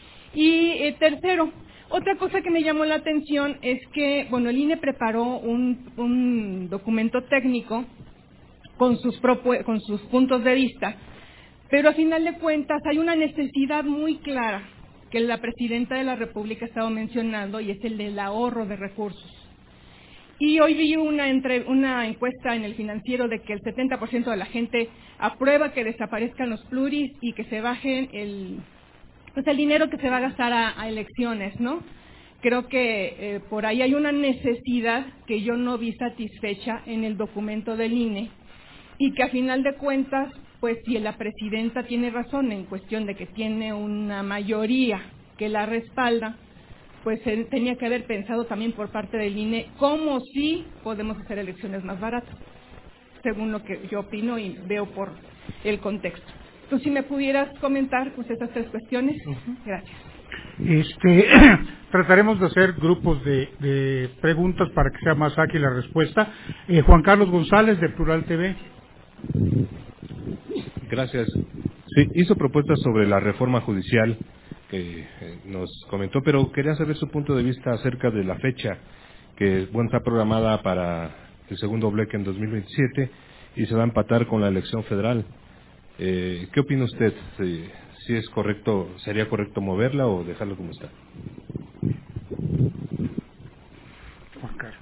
Speaker 3: Y eh, tercero, otra cosa que me llamó la atención es que, bueno, el I N E preparó un, un documento técnico con sus, propu- con sus puntos de vista, pero a final de cuentas hay una necesidad muy clara que la Presidenta de la República ha estado mencionando, y es el del ahorro de recursos. Y hoy vi una, entre, una encuesta en el Financiero de que el setenta por ciento de la gente aprueba que desaparezcan los pluris y que se bajen el, pues el dinero que se va a gastar a, a elecciones, ¿no? Creo que eh, por ahí hay una necesidad que yo no vi satisfecha en el documento del I N E, y que a final de cuentas, pues si la Presidenta tiene razón en cuestión de que tiene una mayoría que la respalda, pues eh, tenía que haber pensado también por parte del I N E cómo sí podemos hacer elecciones más baratas, según lo que yo opino y veo por el contexto. Entonces, si me pudieras comentar pues estas tres cuestiones. Uh-huh. Gracias.
Speaker 1: Este, trataremos de hacer grupos de, de preguntas para que sea más ágil la respuesta. Eh, Juan Carlos González, de Plural T V.
Speaker 4: Gracias. Sí, hizo propuestas sobre la reforma judicial que eh, nos comentó, pero quería saber su punto de vista acerca de la fecha que bueno, está programada para el segundo bloque en dos mil veintisiete y se va a empatar con la elección federal. Eh, ¿Qué opina usted? Si, si es correcto, ¿sería correcto moverla o dejarlo como está?
Speaker 1: Juan Carlos.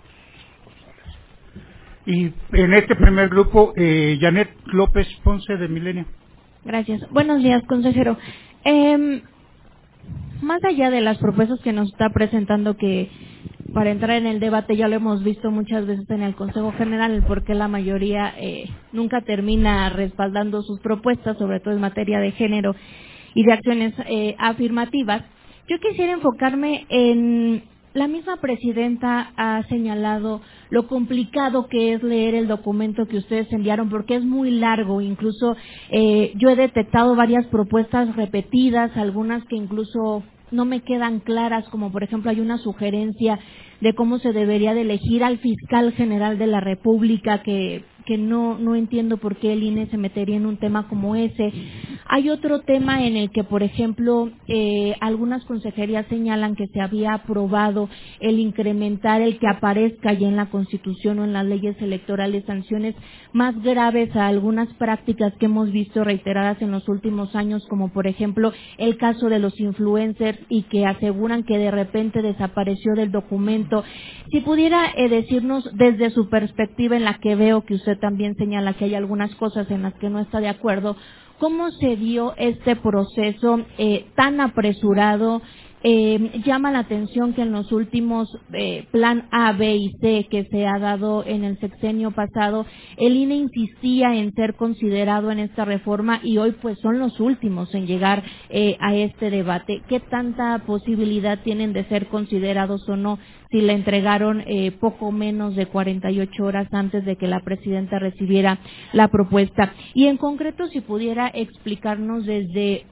Speaker 1: Y en este primer grupo, eh, Janet López Ponce, de Milenio.
Speaker 5: Gracias. Buenos días, consejero. Eh, más allá de las propuestas que nos está presentando, que para entrar en el debate ya lo hemos visto muchas veces en el Consejo General, porque la mayoría eh, nunca termina respaldando sus propuestas, sobre todo en materia de género y de acciones eh, afirmativas, yo quisiera enfocarme en... La misma Presidenta ha señalado lo complicado que es leer el documento que ustedes enviaron, porque es muy largo. Incluso eh, yo he detectado varias propuestas repetidas, algunas que incluso no me quedan claras, como por ejemplo hay una sugerencia de cómo se debería de elegir al fiscal general de la República, que que no no entiendo por qué el I N E se metería en un tema como ese. Hay otro tema en el que, por ejemplo, eh, algunas consejerías señalan que se había aprobado el incrementar el que aparezca ya en la Constitución o en las leyes electorales sanciones más graves a algunas prácticas que hemos visto reiteradas en los últimos años, como por ejemplo el caso de los influencers, y que aseguran que de repente desapareció del documento. Si pudiera eh, decirnos desde su perspectiva, en la que veo que usted también señala que hay algunas cosas en las que no está de acuerdo, ¿cómo se dio este proceso eh, tan apresurado? Eh, llama la atención que en los últimos eh, plan A, B y C que se ha dado en el sexenio pasado, el I N E insistía en ser considerado en esta reforma, y hoy pues son los últimos en llegar eh, a este debate. ¿Qué tanta posibilidad tienen de ser considerados o no, si le entregaron eh, poco menos de cuarenta y ocho horas antes de que la Presidenta recibiera la propuesta? Y en concreto, si pudiera explicarnos desde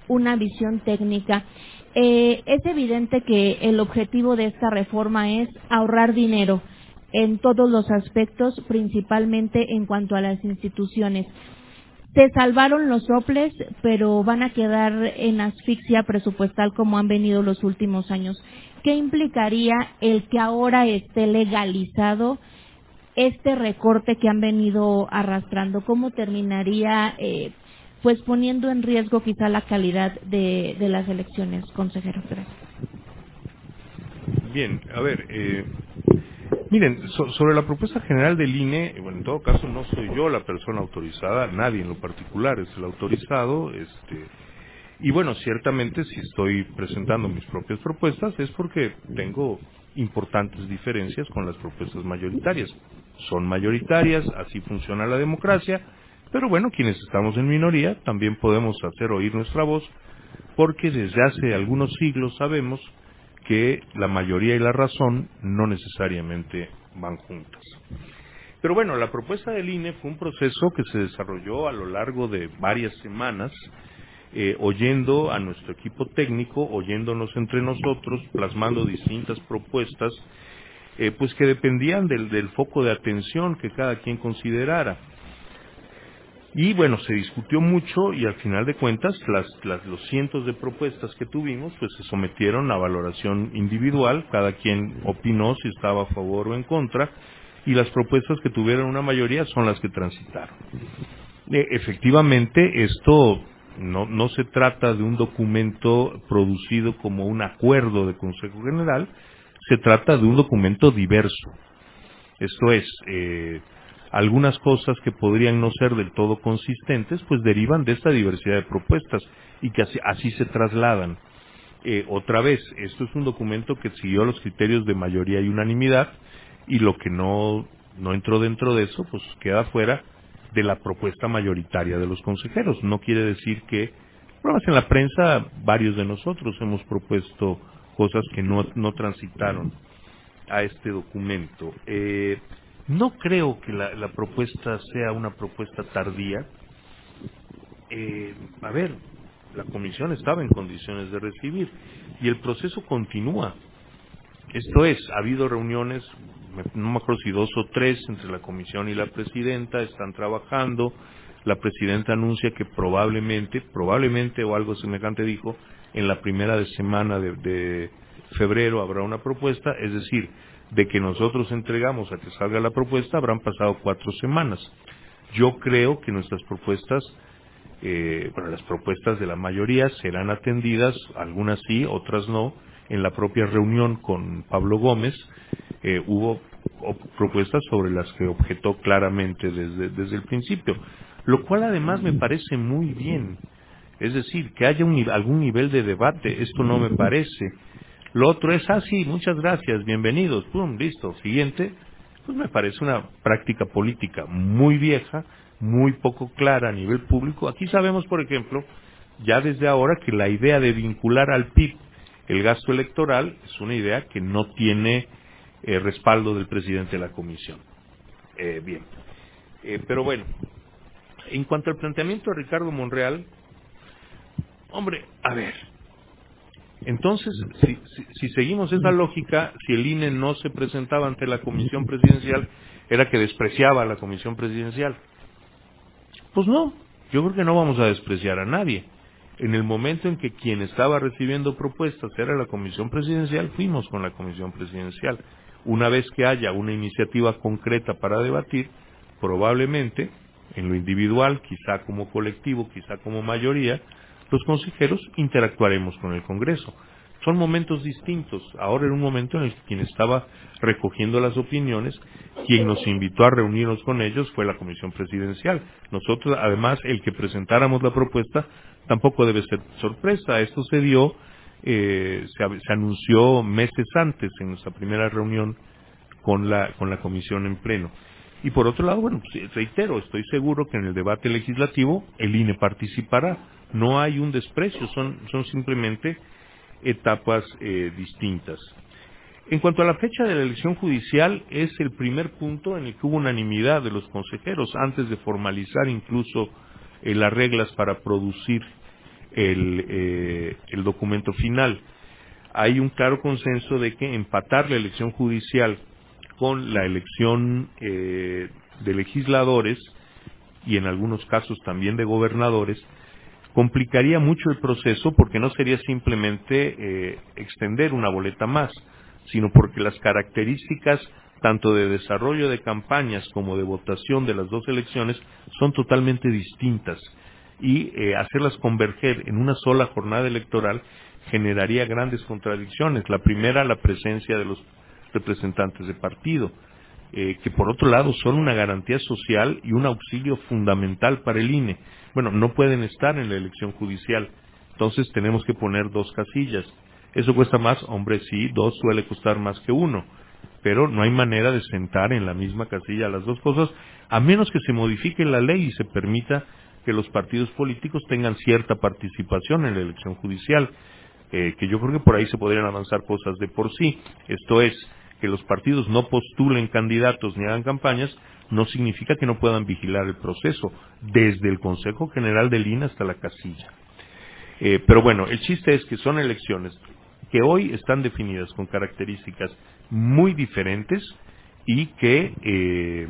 Speaker 5: una visión técnica. Eh, es evidente que el objetivo de esta reforma es ahorrar dinero en todos los aspectos, principalmente en cuanto a las instituciones. Se salvaron los soples, pero van a quedar en asfixia presupuestal como han venido los últimos años. ¿Qué implicaría el que ahora esté legalizado este recorte que han venido arrastrando? ¿Cómo terminaría eh, pues poniendo en riesgo quizá la calidad de, de las elecciones, consejero? Gracias.
Speaker 2: Bien, a ver, eh, miren, so, sobre la propuesta general del I N E, bueno, en todo caso no soy yo la persona autorizada, nadie en lo particular es el autorizado, este, y bueno, ciertamente si estoy presentando mis propias propuestas es porque tengo importantes diferencias con las propuestas mayoritarias. Son mayoritarias, así funciona la democracia, pero bueno, quienes estamos en minoría también podemos hacer oír nuestra voz, porque desde hace algunos siglos sabemos que la mayoría y la razón no necesariamente van juntas. Pero bueno, la propuesta del I N E fue un proceso que se desarrolló a lo largo de varias semanas, eh, oyendo a nuestro equipo técnico, oyéndonos entre nosotros, plasmando distintas propuestas, eh, pues que dependían del, del foco de atención que cada quien considerara. Y bueno, se discutió mucho y al final de cuentas las, las, los cientos de propuestas que tuvimos pues se sometieron a valoración individual, cada quien opinó si estaba a favor o en contra, y las propuestas que tuvieron una mayoría son las que transitaron. Eh, efectivamente, esto no, no se trata de un documento producido como un acuerdo de Consejo General, se trata de un documento diverso. Esto es, eh, algunas cosas que podrían no ser del todo consistentes, pues derivan de esta diversidad de propuestas y que así, así se trasladan. Eh, otra vez, esto es un documento que siguió los criterios de mayoría y unanimidad, y lo que no, no entró dentro de eso, pues queda fuera de la propuesta mayoritaria de los consejeros. No quiere decir que, bueno, en la prensa varios de nosotros hemos propuesto cosas que no, no transitaron a este documento. Eh, No creo que la, la propuesta sea una propuesta tardía. Eh, a ver, la comisión estaba en condiciones de recibir y el proceso continúa. Esto es, ha habido reuniones, no me acuerdo si dos o tres, entre la comisión y la presidenta, están trabajando. La presidenta anuncia que probablemente, probablemente o algo semejante dijo, en la primera de semana de, de febrero habrá una propuesta, es decir, de que nosotros entregamos a que salga la propuesta, habrán pasado cuatro semanas. Yo creo que nuestras propuestas, eh, bueno, las propuestas de la mayoría serán atendidas, algunas sí, otras no. En la propia reunión con Pablo Gómez eh, hubo propuestas sobre las que objetó claramente desde, desde el principio, lo cual además me parece muy bien. Es decir, que haya un, algún nivel de debate, esto no me parece. Lo otro es, ah, sí, muchas gracias, bienvenidos, pum, listo, siguiente. Pues me parece una práctica política muy vieja, muy poco clara a nivel público. Aquí sabemos, por ejemplo, ya desde ahora que la idea de vincular al P I B el gasto electoral es una idea que no tiene eh, respaldo del presidente de la comisión. Eh, bien, eh, pero bueno, en cuanto al planteamiento de Ricardo Monreal, hombre, a ver, entonces, si, si, si seguimos esa lógica, si el I N E no se presentaba ante la comisión presidencial, era que despreciaba a la comisión presidencial. Pues no, yo creo que no vamos a despreciar a nadie. En el momento en que quien estaba recibiendo propuestas era la comisión presidencial, fuimos con la comisión presidencial. Una vez que haya una iniciativa concreta para debatir, probablemente, en lo individual, quizá como colectivo, quizá como mayoría, los consejeros interactuaremos con el Congreso. Son momentos distintos. Ahora era un momento en el que quien estaba recogiendo las opiniones, quien nos invitó a reunirnos con ellos fue la Comisión Presidencial. Nosotros, además, el que presentáramos la propuesta tampoco debe ser sorpresa. Esto se dio, eh, se, se anunció meses antes en nuestra primera reunión con la, con la Comisión en pleno. Y por otro lado, bueno, pues, reitero, estoy seguro que en el debate legislativo el I N E participará. No hay un desprecio, son, son simplemente etapas eh, distintas. En cuanto a la fecha de la elección judicial, es el primer punto en el que hubo unanimidad de los consejeros, antes de formalizar incluso eh, las reglas para producir el, eh, el documento final. Hay un claro consenso de que empatar la elección judicial con la elección eh, de legisladores y en algunos casos también de gobernadores complicaría mucho el proceso, porque no sería simplemente eh, extender una boleta más, sino porque las características tanto de desarrollo de campañas como de votación de las dos elecciones son totalmente distintas, y eh, hacerlas converger en una sola jornada electoral generaría grandes contradicciones. La primera, la presencia de los representantes de partido, eh, que por otro lado son una garantía social y un auxilio fundamental para el I N E. Bueno, no pueden estar en la elección judicial, entonces tenemos que poner dos casillas. ¿Eso cuesta más? Hombre, sí, dos suele costar más que uno, pero no hay manera de sentar en la misma casilla las dos cosas, a menos que se modifique la ley y se permita que los partidos políticos tengan cierta participación en la elección judicial, eh, que yo creo que por ahí se podrían avanzar cosas de por sí. Esto es, que los partidos no postulen candidatos ni hagan campañas, no significa que no puedan vigilar el proceso, desde el Consejo General del I N E hasta la casilla. Eh, pero bueno, el chiste es que son elecciones que hoy están definidas con características muy diferentes y que eh,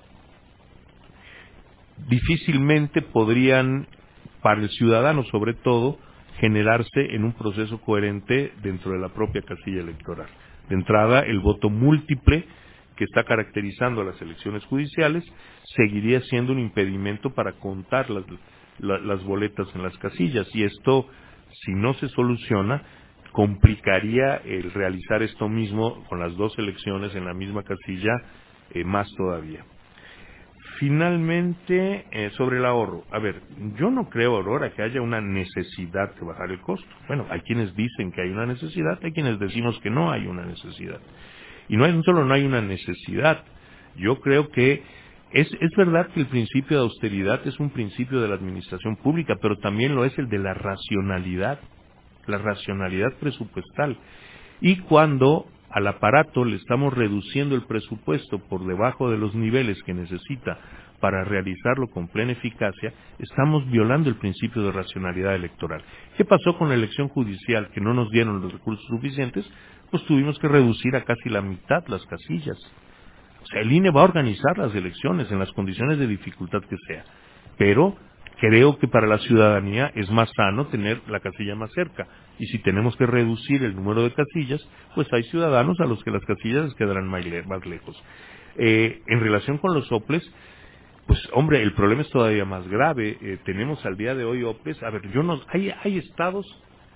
Speaker 2: difícilmente podrían, para el ciudadano sobre todo, generarse en un proceso coherente dentro de la propia casilla electoral. De entrada, el voto múltiple que está caracterizando a las elecciones judiciales seguiría siendo un impedimento para contar las, la, las boletas en las casillas, y esto, si no se soluciona, complicaría el realizar esto mismo con las dos elecciones en la misma casilla eh, más todavía. Finalmente, eh, sobre el ahorro. A ver, yo no creo, Aurora, que haya una necesidad de bajar el costo. Bueno, hay quienes dicen que hay una necesidad, hay quienes decimos que no hay una necesidad. Y no, hay, no solo no hay una necesidad, yo creo que es, es verdad que el principio de austeridad es un principio de la administración pública, pero también lo es el de la racionalidad, la racionalidad presupuestal. Y cuando al aparato le estamos reduciendo el presupuesto por debajo de los niveles que necesita para realizarlo con plena eficacia, estamos violando el principio de racionalidad electoral. ¿Qué pasó con la elección judicial? Que no nos dieron los recursos suficientes, pues tuvimos que reducir a casi la mitad las casillas. O sea, el I N E va a organizar las elecciones en las condiciones de dificultad que sea, pero creo que para la ciudadanía es más sano tener la casilla más cerca, y si tenemos que reducir el número de casillas, pues hay ciudadanos a los que las casillas les quedarán más, le más lejos. Eh, en relación con los soples, pues hombre, el problema es todavía más grave. Eh, tenemos al día de hoy soples, a ver, yo no, hay, hay estados,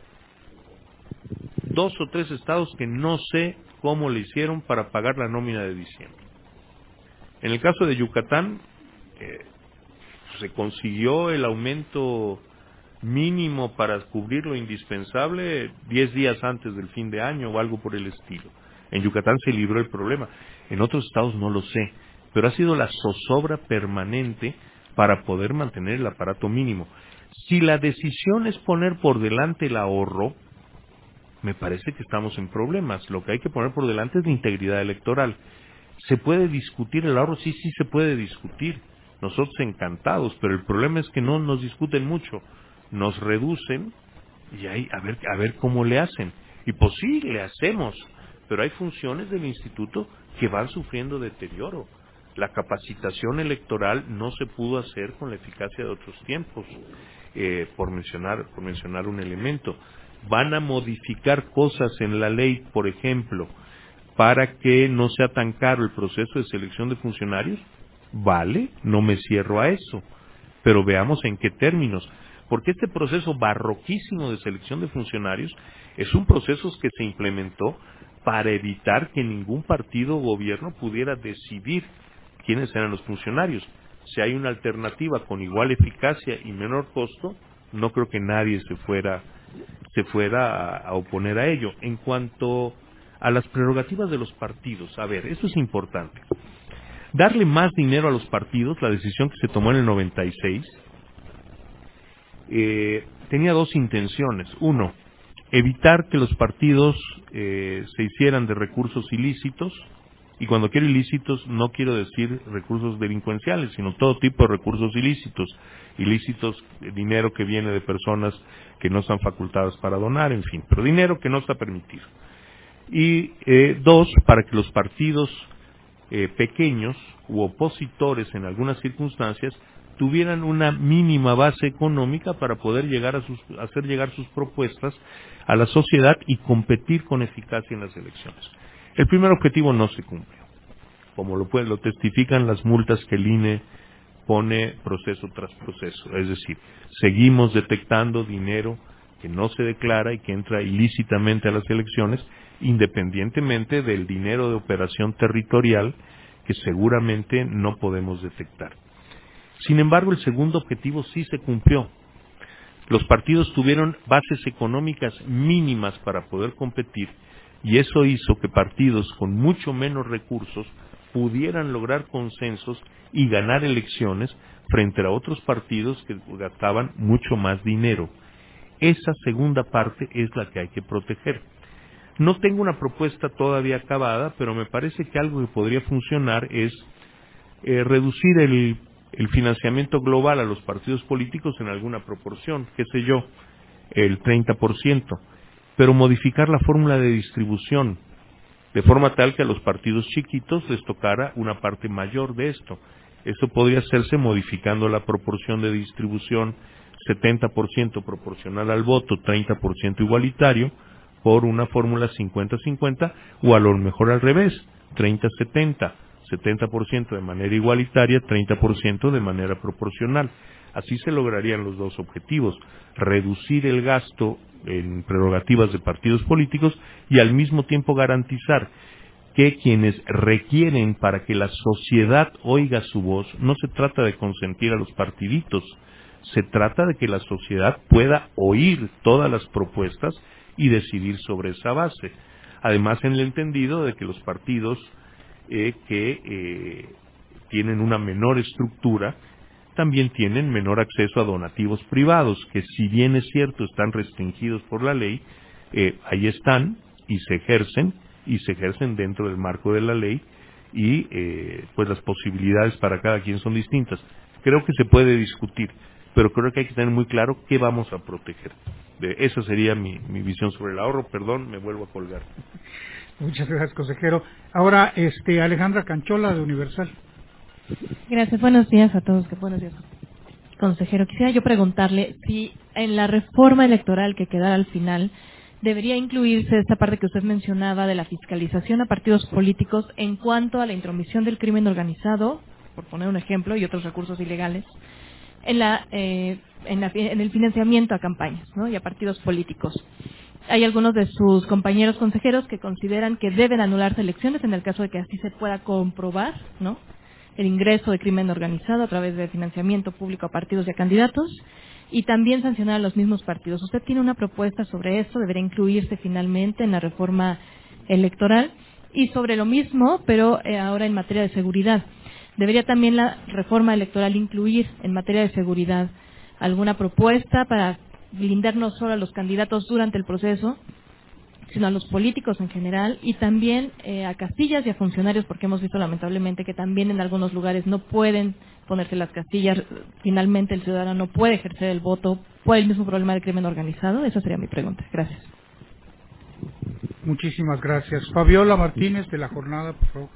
Speaker 2: dos o tres estados que no sé cómo le hicieron para pagar la nómina de diciembre. En el caso de Yucatán, eh, se consiguió el aumento mínimo para cubrir lo indispensable diez días antes del fin de año o algo por el estilo. En Yucatán se libró el problema, en otros estados no lo sé, pero ha sido la zozobra permanente para poder mantener el aparato mínimo. Si la decisión es poner por delante el ahorro, me parece que estamos en problemas. Lo que hay que poner por delante es la integridad electoral. ¿Se puede discutir el ahorro? Sí, sí se puede discutir. Nosotros encantados, pero el problema es que no nos discuten mucho. Nos reducen y ahí a ver, a ver cómo le hacen. Y pues sí, le hacemos, pero hay funciones del instituto que van sufriendo deterioro. La capacitación electoral no se pudo hacer con la eficacia de otros tiempos, eh, por mencionar, por mencionar un elemento. Van a modificar cosas en la ley, por ejemplo, para que no sea tan caro el proceso de selección de funcionarios. Vale, no me cierro a eso, pero veamos en qué términos, porque este proceso barroquísimo de selección de funcionarios es un proceso que se implementó para evitar que ningún partido o gobierno pudiera decidir quiénes eran los funcionarios. Si hay una alternativa con igual eficacia y menor costo, no creo que nadie se fuera se fuera a, a oponer a ello. En cuanto a las prerrogativas de los partidos, a ver, esto es importante. Darle más dinero a los partidos, la decisión que se tomó en el noventa y seis, eh, tenía dos intenciones. Uno, evitar que los partidos eh, se hicieran de recursos ilícitos, Y cuando quiero ilícitos no quiero decir recursos delincuenciales, sino todo tipo de recursos ilícitos. Ilícitos, dinero que viene de personas que no están facultadas para donar, en fin, pero dinero que no está permitido. Y eh, dos, para que los partidos eh, pequeños u opositores en algunas circunstancias tuvieran una mínima base económica para poder llegar a sus, hacer llegar sus propuestas a la sociedad y competir con eficacia en las elecciones. El primer objetivo no se cumplió, como lo, puede, lo testifican las multas que el I N E pone proceso tras proceso, es decir, seguimos detectando dinero que no se declara y que entra ilícitamente a las elecciones, independientemente del dinero de operación territorial que seguramente no podemos detectar. Sin embargo, el segundo objetivo sí se cumplió. Los partidos tuvieron bases económicas mínimas para poder competir y eso hizo que partidos con mucho menos recursos pudieran lograr consensos y ganar elecciones frente a otros partidos que gastaban mucho más dinero. Esa segunda parte es la que hay que proteger. No tengo una propuesta todavía acabada, pero me parece que algo que podría funcionar es eh, reducir el, el financiamiento global a los partidos políticos en alguna proporción, qué sé yo, el treinta por ciento, pero modificar la fórmula de distribución, de forma tal que a los partidos chiquitos les tocara una parte mayor de esto. Esto podría hacerse modificando la proporción de distribución setenta por ciento proporcional al voto, treinta por ciento igualitario, por una fórmula cincuenta cincuenta, o a lo mejor al revés, treinta setenta, setenta por ciento de manera igualitaria, treinta por ciento de manera proporcional. Así se lograrían los dos objetivos, reducir el gasto en prerrogativas de partidos políticos y al mismo tiempo garantizar que quienes requieren para que la sociedad oiga su voz, no se trata de consentir a los partiditos, se trata de que la sociedad pueda oír todas las propuestas y decidir sobre esa base. Además, en el entendido de que los partidos eh, que eh, tienen una menor estructura también tienen menor acceso a donativos privados, que si bien es cierto están restringidos por la ley, eh, ahí están y se ejercen, y se ejercen dentro del marco de la ley, y eh, pues las posibilidades para cada quien son distintas. Creo que se puede discutir, pero creo que hay que tener muy claro qué vamos a proteger. De, esa sería mi, mi visión sobre el ahorro. Perdón, me vuelvo a colgar.
Speaker 1: Muchas gracias, consejero. Ahora, este, Alejandra Canchola, de Universal.
Speaker 5: Gracias, buenos días a todos. Buenos días, consejero. Quisiera yo preguntarle si en la reforma electoral que quedará al final debería incluirse esta parte que usted mencionaba de la fiscalización a partidos políticos en cuanto a la intromisión del crimen organizado, por poner un ejemplo, y otros recursos ilegales, en, la, eh, en, la, en el financiamiento a campañas, ¿no?, y a partidos políticos. Hay algunos de sus compañeros consejeros que consideran que deben anularse elecciones en el caso de que así se pueda comprobar, ¿no?, el ingreso de crimen organizado a través de financiamiento público a partidos y a candidatos, y también sancionar a los mismos partidos. ¿Usted tiene una propuesta sobre esto? ¿Debería incluirse finalmente en la reforma electoral? Y sobre lo mismo, pero eh, ahora en materia de seguridad. ¿Debería también la reforma electoral incluir en materia de seguridad alguna propuesta para blindar no solo a los candidatos durante el proceso, sino a los políticos en general, y también eh, a casillas y a funcionarios, porque hemos visto lamentablemente que también en algunos lugares no pueden ponerse las casillas, finalmente el ciudadano no puede ejercer el voto por el mismo problema del crimen organizado? Esa sería mi pregunta. Gracias.
Speaker 1: Muchísimas gracias. Fabiola Martínez, de La Jornada, por favor.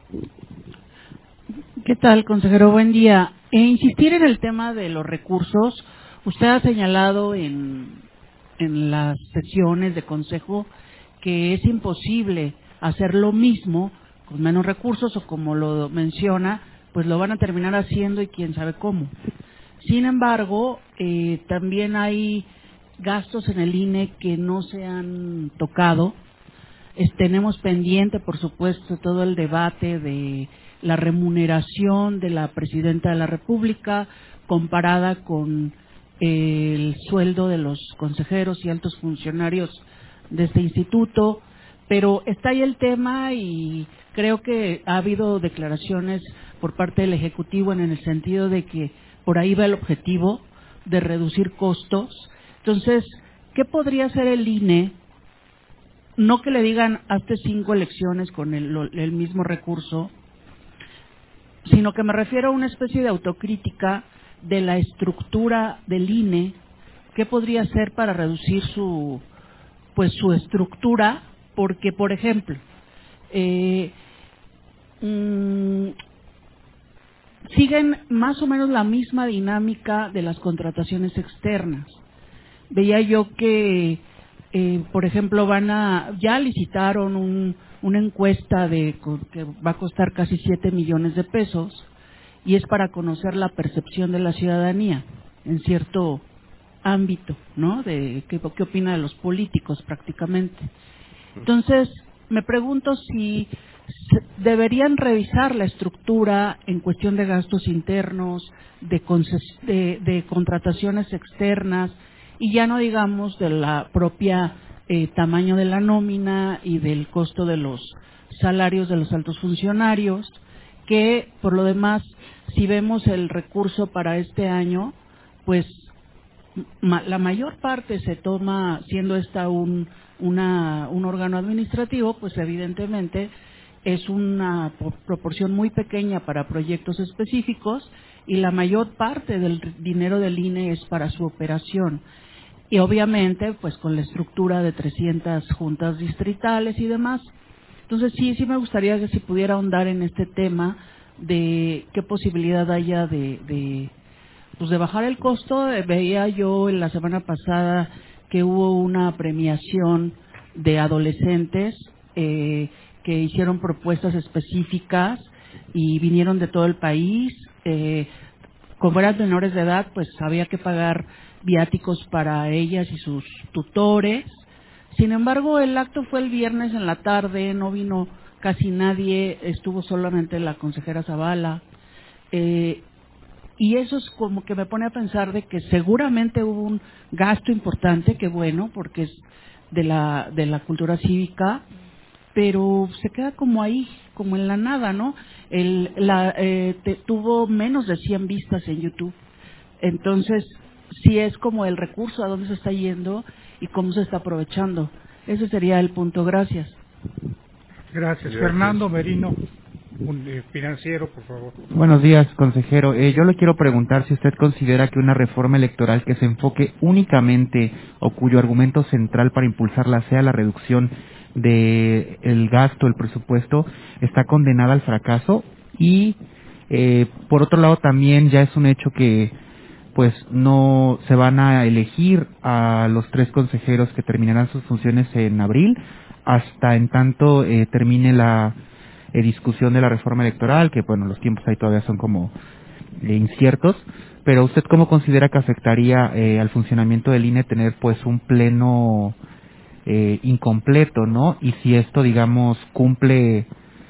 Speaker 6: ¿Qué tal, consejero? Buen día. E insistir en el tema de los recursos. Usted ha señalado en, en las sesiones de consejo que es imposible hacer lo mismo con menos recursos, o como lo menciona, pues lo van a terminar haciendo y quién sabe cómo. Sin embargo, eh, también hay gastos en el I N E que no se han tocado. Es, tenemos pendiente, por supuesto, todo el debate de la remuneración de la Presidenta de la República comparada con el sueldo de los consejeros y altos funcionarios de este instituto, pero está ahí el tema y creo que ha habido declaraciones por parte del Ejecutivo en el sentido de que por ahí va el objetivo de reducir costos. Entonces, ¿qué podría hacer el I N E no que le digan hazte cinco elecciones con el, el mismo recurso, sino que me refiero a una especie de autocrítica de la estructura del I N E, qué podría hacer para reducir su, pues su estructura, porque por ejemplo, eh, mmm, siguen más o menos la misma dinámica de las contrataciones externas. Veía yo que, eh, por ejemplo, van a ya licitaron un, una encuesta de que va a costar casi siete millones de pesos y es para conocer la percepción de la ciudadanía en cierto ámbito, ¿no? De qué, qué opina de los políticos prácticamente. Entonces, me pregunto si deberían revisar la estructura en cuestión de gastos internos, de, de, de contrataciones externas y ya no digamos de la propia eh, tamaño de la nómina y del costo de los salarios de los altos funcionarios, que por lo demás, si vemos el recurso para este año, pues ma, la mayor parte se toma, siendo esta un, una, un órgano administrativo, pues evidentemente es una proporción muy pequeña para proyectos específicos y la mayor parte del dinero del I N E es para su operación. Y obviamente, pues con la estructura de trescientas juntas distritales y demás. Entonces, sí, sí me gustaría que si pudiera ahondar en este tema de qué posibilidad haya de, de, pues de bajar el costo. Veía yo en la semana pasada que hubo una premiación de adolescentes eh, que hicieron propuestas específicas y vinieron de todo el país. Eh, como eran menores de edad, pues había que pagar viáticos para ellas y sus tutores. Sin embargo, el acto fue el viernes en la tarde, no vino casi nadie, estuvo solamente la consejera Zavala. Eh, y eso es como que me pone a pensar de que seguramente hubo un gasto importante, que bueno, porque es de la, de la cultura cívica, pero se queda como ahí, como en la nada, ¿no? El, la, eh, te, tuvo menos de cien vistas en YouTube. Entonces, sí es como el recurso, a dónde se está yendo y cómo se está aprovechando. Ese sería el punto. Gracias.
Speaker 1: Gracias. Gracias. Fernando Merino, un eh, financiero, por favor.
Speaker 7: Buenos días, consejero. Eh, yo le quiero preguntar si usted considera que una reforma electoral que se enfoque únicamente o cuyo argumento central para impulsarla sea la reducción de el gasto, el presupuesto, está condenada al fracaso. Y eh, por otro lado también ya es un hecho que pues no se van a elegir a los tres consejeros que terminarán sus funciones en abril, hasta en tanto eh, termine la eh, discusión de la reforma electoral, que bueno, los tiempos ahí todavía son como eh, inciertos. Pero ¿usted cómo considera que afectaría eh, al funcionamiento del I N E tener pues un pleno eh, incompleto, ¿no? Y si esto, digamos, cumple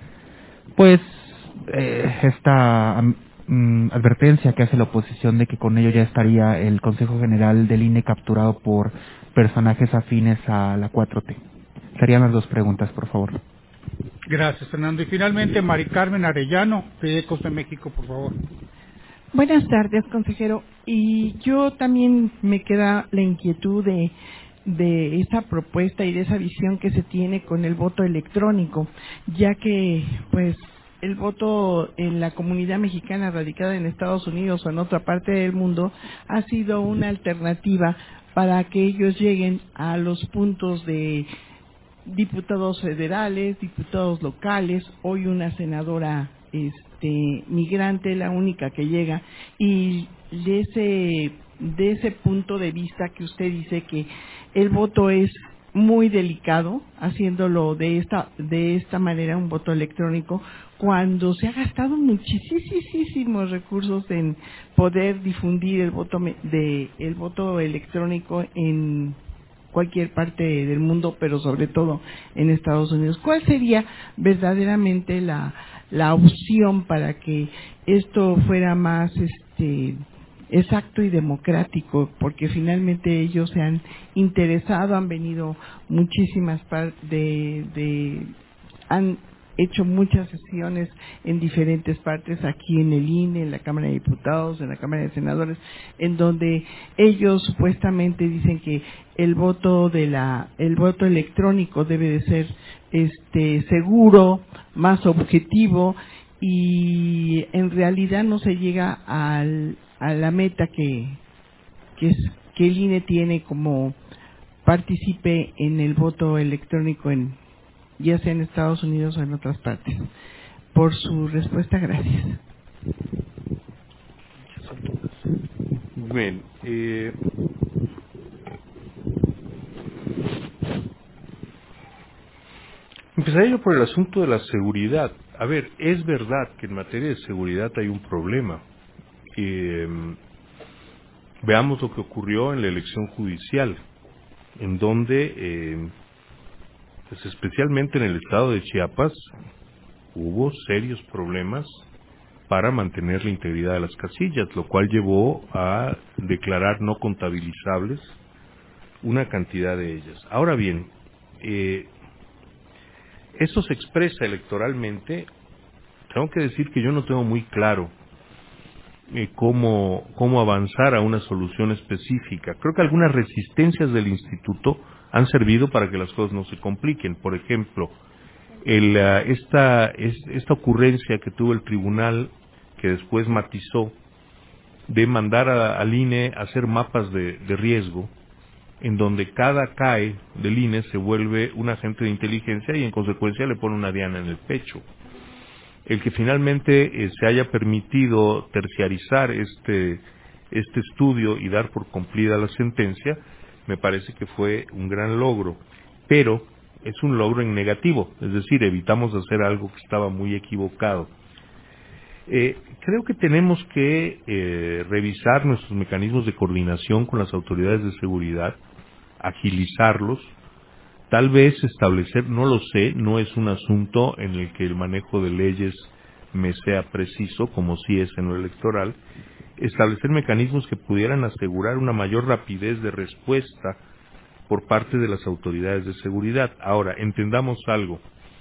Speaker 7: pues eh, esta um, advertencia que hace la oposición de que con ello ya estaría el Consejo General del I N E capturado por personajes afines a la cuatro T. Serían las dos preguntas, por favor.
Speaker 1: Gracias, Fernando. Y finalmente, Mari Carmen Arellano, de Ecos de México, por favor.
Speaker 8: Buenas tardes, consejero. Y yo también me queda la inquietud de, de esa propuesta y de esa visión que se tiene con el voto electrónico, ya que, pues, el voto en la comunidad mexicana radicada en Estados Unidos o en otra parte del mundo ha sido una alternativa para que ellos lleguen a los puntos de diputados federales, diputados locales, hoy una senadora este migrante, la única que llega, y de ese de ese punto de vista que usted dice que el voto es muy delicado, haciéndolo de esta de esta manera, un voto electrónico, cuando se ha gastado muchísimos recursos en poder difundir el voto de el voto electrónico en cualquier parte del mundo, pero sobre todo en Estados Unidos. ¿Cuál sería verdaderamente la, la opción para que esto fuera más este exacto y democrático? Porque finalmente ellos se han interesado, han venido muchísimas partes de, de han hecho muchas sesiones en diferentes partes, aquí en el I N E, en la Cámara de Diputados, en la Cámara de Senadores, en donde ellos supuestamente dicen que el voto de la, el voto electrónico debe de ser este seguro, más objetivo, y en realidad no se llega al, a la meta que, que es que el I N E tiene como participe en el voto electrónico, en ya sea en Estados Unidos o en otras partes. Por su respuesta, gracias.
Speaker 2: Bien, eh, empezaré yo por el asunto de la seguridad. A ver, es verdad que en materia de seguridad hay un problema. Eh, veamos lo que ocurrió en la elección judicial, en donde, eh, pues especialmente en el estado de Chiapas, hubo serios problemas para mantener la integridad de las casillas, lo cual llevó a declarar no contabilizables una cantidad de ellas. Ahora bien, eh, eso se expresa electoralmente. Tengo que decir que yo no tengo muy claro eh, cómo, cómo avanzar a una solución específica. Creo que algunas resistencias del instituto han servido para que las cosas no se compliquen. Por ejemplo, el, uh, esta, es, esta ocurrencia que tuvo el tribunal, que después matizó, de mandar a, al I N E a hacer mapas de, de riesgo, en donde cada C A E del I N E se vuelve un agente de inteligencia y en consecuencia le pone una diana en el pecho. El que finalmente eh, se haya permitido terciarizar este, este estudio y dar por cumplida la sentencia, me parece que fue un gran logro, pero es un logro en negativo, es decir, evitamos hacer algo que estaba muy equivocado. Eh, creo que tenemos que eh, revisar nuestros mecanismos de coordinación con las autoridades de seguridad, agilizarlos, tal vez establecer, no lo sé, no es un asunto en el que el manejo de leyes me sea preciso, como sí es en lo electoral, establecer mecanismos que pudieran asegurar una mayor rapidez de respuesta por parte de las autoridades de seguridad. Ahora, entendamos algo.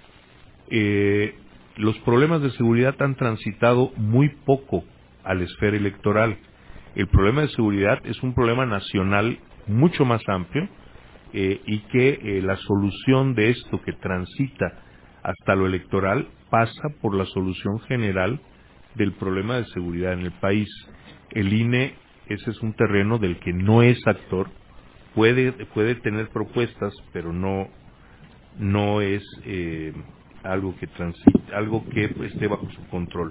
Speaker 2: Eh, los problemas de seguridad han transitado muy poco a la esfera electoral. El problema de seguridad es un problema nacional mucho más amplio eh, y que eh, la solución de esto que transita hasta lo electoral pasa por la solución general del problema de seguridad en el país. El I N E, ese es un terreno del que no es actor, puede puede tener propuestas, pero no no es eh, algo que transite, algo que esté bajo su control.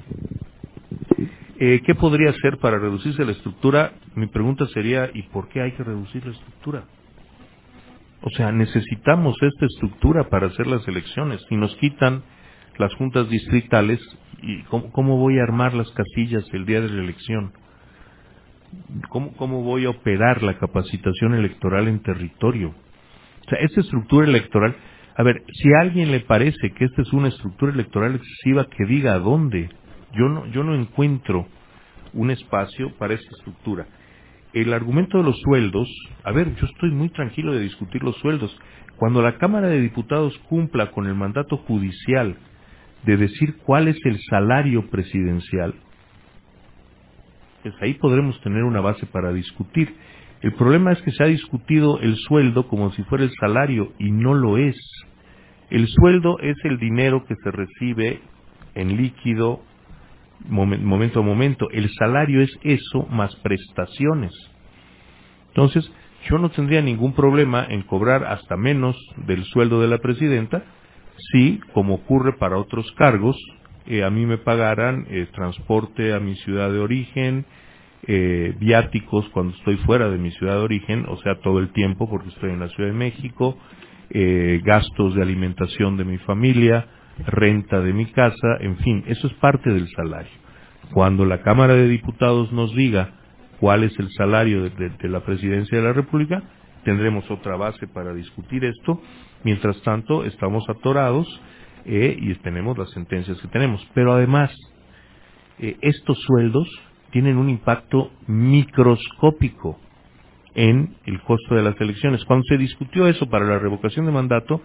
Speaker 2: Eh, ¿Qué podría hacer para reducirse la estructura? Mi pregunta sería, ¿y por qué hay que reducir la estructura? O sea, necesitamos esta estructura para hacer las elecciones. Si nos quitan las juntas distritales, ¿y cómo, cómo voy a armar las casillas el día de la elección? ¿Cómo, ¿Cómo voy a operar la capacitación electoral en territorio? O sea, esta estructura electoral, a ver, si a alguien le parece que esta es una estructura electoral excesiva, que diga a dónde. Yo no, yo no encuentro un espacio para esta estructura. El argumento de los sueldos, a ver, yo estoy muy tranquilo de discutir los sueldos. Cuando la Cámara de Diputados cumpla con el mandato judicial de decir cuál es el salario presidencial, pues ahí podremos tener una base para discutir. El problema es que se ha discutido el sueldo como si fuera el salario, y no lo es. El sueldo es el dinero que se recibe en líquido momento a momento. El salario es eso más prestaciones. Entonces, yo no tendría ningún problema en cobrar hasta menos del sueldo de la presidenta si, como ocurre para otros cargos, eh, a mí me pagaran eh, transporte a mi ciudad de origen, eh, viáticos cuando estoy fuera de mi ciudad de origen, o sea, todo el tiempo porque estoy en la Ciudad de México, eh, gastos de alimentación de mi familia, renta de mi casa, en fin, eso es parte del salario. Cuando la Cámara de Diputados nos diga cuál es el salario de, de, de la Presidencia de la República, tendremos otra base para discutir esto. Mientras tanto, estamos atorados eh, y tenemos las sentencias que tenemos. Pero además, eh, estos sueldos tienen un impacto microscópico en el costo de las elecciones. Cuando se discutió eso para la revocación de mandato,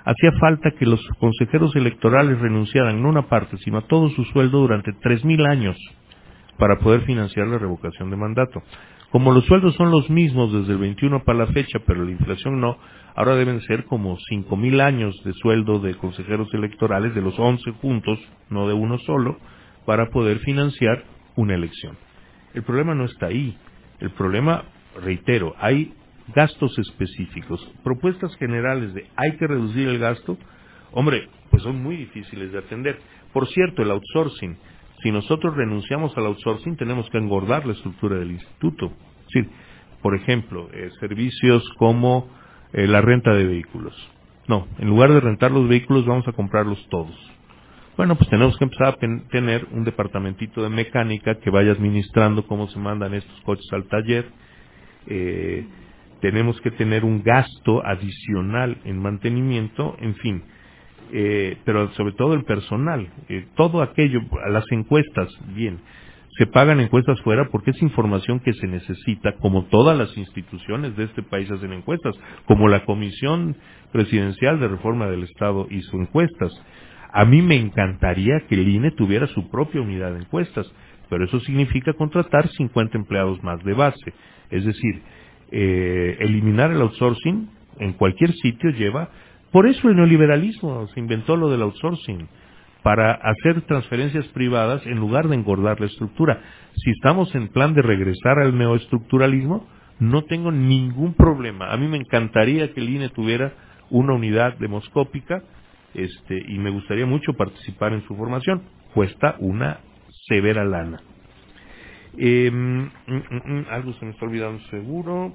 Speaker 2: hacía falta que los consejeros electorales renunciaran no a una parte, sino a todo su sueldo durante tres mil años para poder financiar la revocación de mandato. Como los sueldos son los mismos desde el veintiuno para la fecha, pero la inflación no, ahora deben ser como cinco mil años de sueldo de consejeros electorales, de los once juntos, no de uno solo, para poder financiar una elección. El problema no está ahí. El problema, reitero, hay gastos específicos, propuestas generales de hay que reducir el gasto, hombre, pues son muy difíciles de atender. Por cierto, el outsourcing, si nosotros renunciamos al outsourcing, tenemos que engordar la estructura del instituto. Es decir, por ejemplo, eh, servicios como eh, la renta de vehículos. No, en lugar de rentar los vehículos, vamos a comprarlos todos. Bueno, pues tenemos que empezar a pen- tener un departamentito de mecánica que vaya administrando cómo se mandan estos coches al taller. Eh, tenemos que tener un gasto adicional en mantenimiento, en fin. Eh, pero sobre todo el personal, eh, todo aquello, las encuestas, bien, se pagan encuestas fuera porque es información que se necesita, como todas las instituciones de este país hacen encuestas, como la Comisión Presidencial de Reforma del Estado hizo encuestas. A mí me encantaría que el I N E tuviera su propia unidad de encuestas, pero eso significa contratar cincuenta empleados más de base, es decir, eh, eliminar el outsourcing en cualquier sitio lleva. Por eso el neoliberalismo se inventó lo del outsourcing, para hacer transferencias privadas en lugar de engordar la estructura. Si estamos en plan de regresar al neoestructuralismo, no tengo ningún problema. A mí me encantaría que el I N E tuviera una unidad demoscópica, este, y me gustaría mucho participar en su formación. Cuesta una severa lana. Eh, mm, mm, mm, algo se me está olvidando seguro.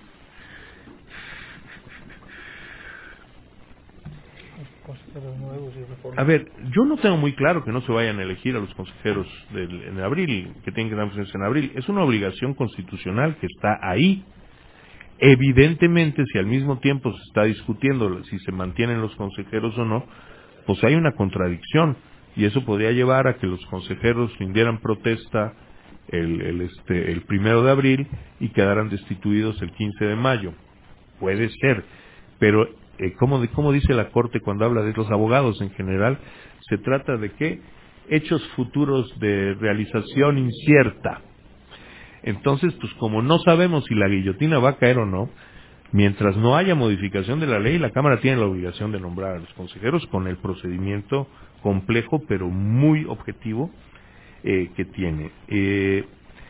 Speaker 2: A ver, yo no tengo muy claro que no se vayan a elegir a los consejeros del, en abril, que tienen que dar presencia en abril. Es una obligación constitucional que está ahí. Evidentemente, si al mismo tiempo se está discutiendo si se mantienen los consejeros o no, pues hay una contradicción, y eso podría llevar a que los consejeros rindieran protesta el, el, este, el primero de abril y quedaran destituidos el quince de mayo. Puede ser, pero eh, como, como dice la Corte cuando habla de los abogados en general, se trata de que hechos futuros de realización incierta. Entonces, pues como no sabemos si la guillotina va a caer o no, mientras no haya modificación de la ley, la Cámara tiene la obligación de nombrar a los consejeros con el procedimiento complejo pero muy objetivo eh, que tiene. Eh,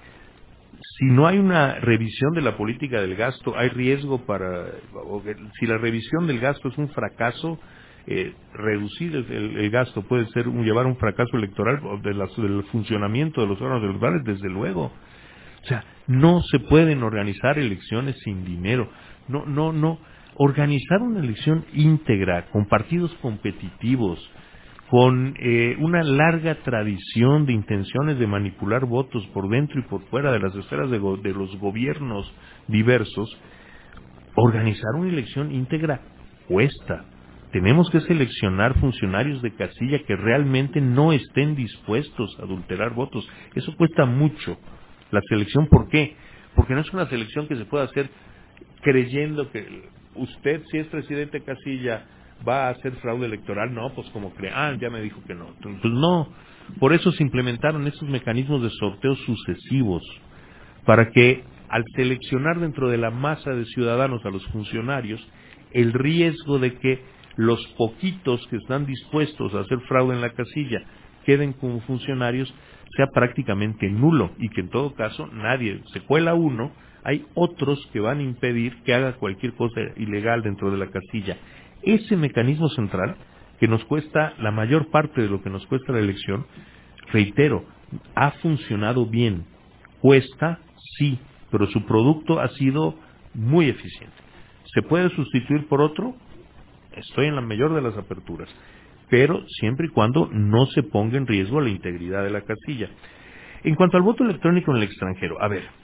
Speaker 2: si no hay una revisión de la política del gasto, hay riesgo para, si la revisión del gasto es un fracaso, eh, reducir el, el, el gasto puede ser un, llevar a un fracaso electoral de las, del funcionamiento de los órganos electorales, desde luego. O sea, no se pueden organizar elecciones sin dinero. No, no, no. Organizar una elección íntegra, con partidos competitivos, con eh, una larga tradición de intenciones de manipular votos por dentro y por fuera de las esferas de, go- de los gobiernos diversos, organizar una elección íntegra cuesta. Tenemos que seleccionar funcionarios de casilla que realmente no estén dispuestos a adulterar votos. Eso cuesta mucho. La selección, ¿por qué? Porque no es una selección que se pueda hacer creyendo que usted, si es presidente de casilla, va a hacer fraude electoral. No, pues como cree, ah, ya me dijo que no. Pues no. Por eso se implementaron estos mecanismos de sorteo sucesivos, para que al seleccionar dentro de la masa de ciudadanos a los funcionarios, el riesgo de que los poquitos que están dispuestos a hacer fraude en la casilla queden como funcionarios sea prácticamente nulo, y que en todo caso nadie se cuela uno, hay otros que van a impedir que haga cualquier cosa ilegal dentro de la casilla. Ese mecanismo central, que nos cuesta la mayor parte de lo que nos cuesta la elección, reitero, ha funcionado bien. Cuesta, sí, pero su producto ha sido muy eficiente. ¿Se puede sustituir por otro? Estoy en la mayor de las aperturas, pero siempre y cuando no se ponga en riesgo la integridad de la casilla. En cuanto al voto electrónico en el extranjero, a ver,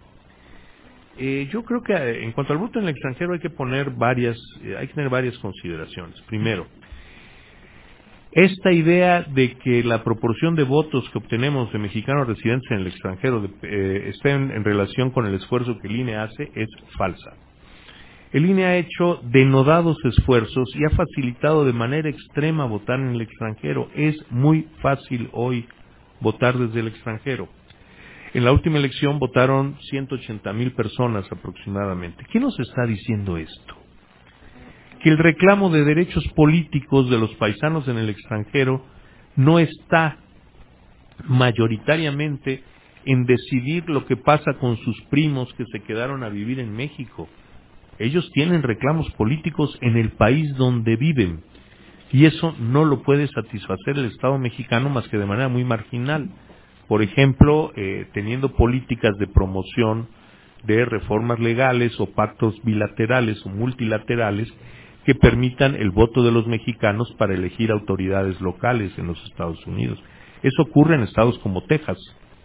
Speaker 2: eh, yo creo que eh, en cuanto al voto en el extranjero hay que poner varias, eh, hay que tener varias consideraciones. Primero, esta idea de que la proporción de votos que obtenemos de mexicanos residentes en el extranjero de, eh, esté en, en relación con el esfuerzo que el I N E hace es falsa. El I N E ha hecho denodados esfuerzos y ha facilitado de manera extrema votar en el extranjero. Es muy fácil hoy votar desde el extranjero. En la última elección votaron ciento ochenta mil personas aproximadamente. ¿Qué nos está diciendo esto? Que el reclamo de derechos políticos de los paisanos en el extranjero no está mayoritariamente en decidir lo que pasa con sus primos que se quedaron a vivir en México. Ellos tienen reclamos políticos en el país donde viven, y eso no lo puede satisfacer el Estado mexicano más que de manera muy marginal. Por ejemplo, eh, teniendo políticas de promoción de reformas legales o pactos bilaterales o multilaterales que permitan el voto de los mexicanos para elegir autoridades locales en los Estados Unidos. Eso ocurre en estados como Texas.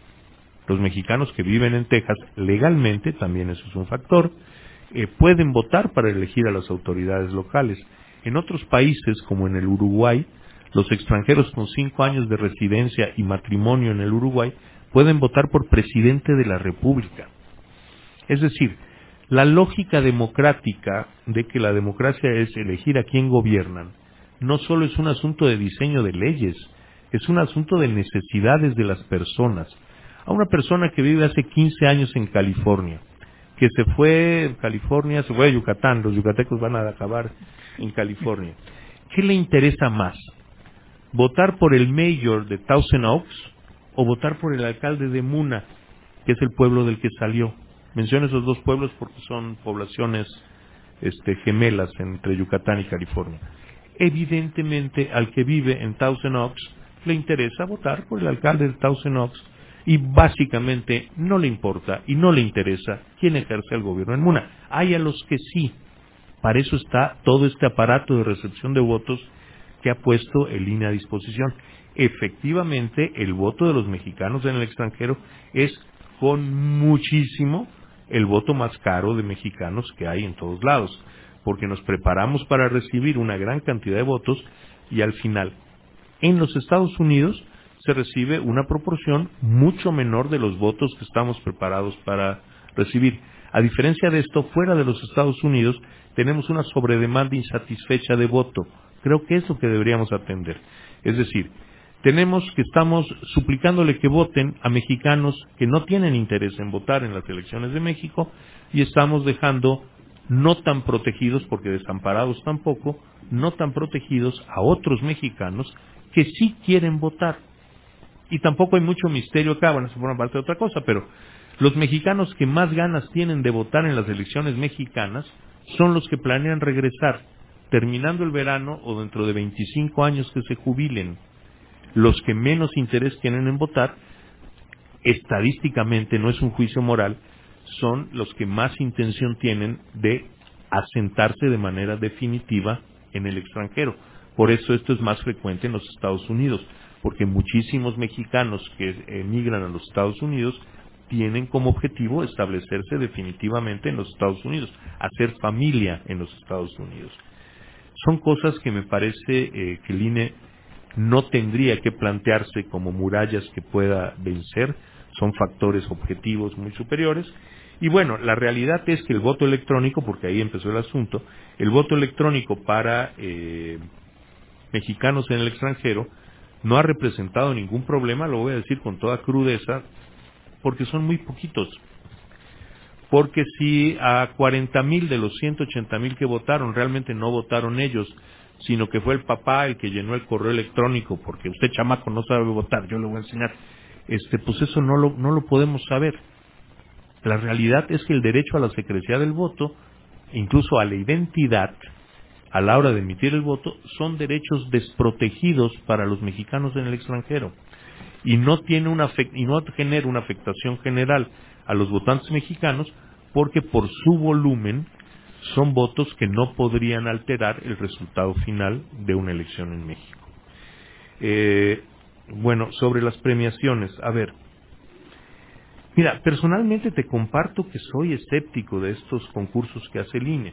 Speaker 2: Los mexicanos que viven en Texas, legalmente, también eso es un factor, eh, pueden votar para elegir a las autoridades locales. En otros países, como en el Uruguay, los extranjeros con cinco años de residencia y matrimonio en el Uruguay pueden votar por presidente de la República. Es decir, la lógica democrática de que la democracia es elegir a quién gobiernan, no solo es un asunto de diseño de leyes, es un asunto de necesidades de las personas. A una persona que vive hace quince años en California, que se fue en California, se fue a Yucatán, los yucatecos van a acabar en California, ¿qué le interesa más? ¿Votar por el mayor de Thousand Oaks o votar por el alcalde de Muna, que es el pueblo del que salió? Menciono esos dos pueblos porque son poblaciones este, gemelas entre Yucatán y California. Evidentemente, al que vive en Thousand Oaks le interesa votar por el alcalde de Thousand Oaks y básicamente no le importa y no le interesa quién ejerce el gobierno en Muna. Hay a los que sí. Para eso está todo este aparato de recepción de votos que ha puesto el I N E a disposición. Efectivamente, el voto de los mexicanos en el extranjero es con muchísimo el voto más caro de mexicanos que hay en todos lados, porque nos preparamos para recibir una gran cantidad de votos y al final, en los Estados Unidos, se recibe una proporción mucho menor de los votos que estamos preparados para recibir. A diferencia de esto, fuera de los Estados Unidos, tenemos una sobredemanda insatisfecha de voto. Creo que es lo que deberíamos atender. Es decir, tenemos que estamos suplicándole que voten a mexicanos que no tienen interés en votar en las elecciones de México y estamos dejando no tan protegidos, porque desamparados tampoco, no tan protegidos a otros mexicanos que sí quieren votar. Y tampoco hay mucho misterio acá, bueno, eso forma parte de otra cosa, pero los mexicanos que más ganas tienen de votar en las elecciones mexicanas son los que planean regresar, terminando el verano o dentro de veinticinco años que se jubilen. Los que menos interés tienen en votar, estadísticamente, no es un juicio moral, son los que más intención tienen de asentarse de manera definitiva en el extranjero. Por eso esto es más frecuente en los Estados Unidos, porque muchísimos mexicanos que emigran a los Estados Unidos tienen como objetivo establecerse definitivamente en los Estados Unidos, hacer familia en los Estados Unidos. Son cosas que me parece eh, que el I N E no tendría que plantearse como murallas que pueda vencer, son factores objetivos muy superiores. Y bueno, la realidad es que el voto electrónico, porque ahí empezó el asunto, el voto electrónico para eh, mexicanos en el extranjero no ha representado ningún problema, lo voy a decir con toda crudeza, porque son muy poquitos. Porque si a cuarenta mil de los ciento ochenta mil que votaron realmente no votaron ellos, sino que fue el papá el que llenó el correo electrónico, porque usted chamaco no sabe votar, yo le voy a enseñar, este, pues eso no lo, no lo podemos saber. La realidad es que el derecho a la secrecía del voto, incluso a la identidad, a la hora de emitir el voto, son derechos desprotegidos para los mexicanos en el extranjero y no tiene una y no genera una afectación general a los votantes mexicanos porque por su volumen son votos que no podrían alterar el resultado final de una elección en México. Eh, bueno, sobre las premiaciones, a ver, mira, personalmente te comparto que soy escéptico de estos concursos que hace el I N E,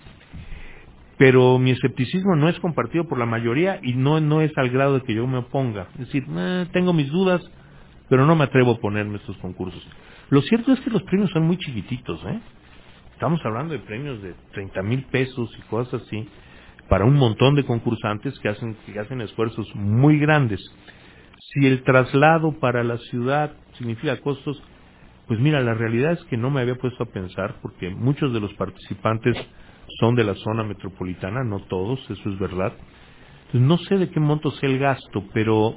Speaker 2: pero mi escepticismo no es compartido por la mayoría y no, no es al grado de que yo me oponga. Es decir, eh, tengo mis dudas, pero no me atrevo a ponerme estos concursos. Lo cierto es que los premios son muy chiquititos, ¿eh? estamos hablando de premios de treinta mil pesos y cosas así, para un montón de concursantes que hacen, que hacen esfuerzos muy grandes. Si el traslado para la ciudad significa costos, pues mira, la realidad es que no me había puesto a pensar, porque muchos de los participantes son de la zona metropolitana, no todos, eso es verdad. Entonces, no sé de qué monto sea el gasto, pero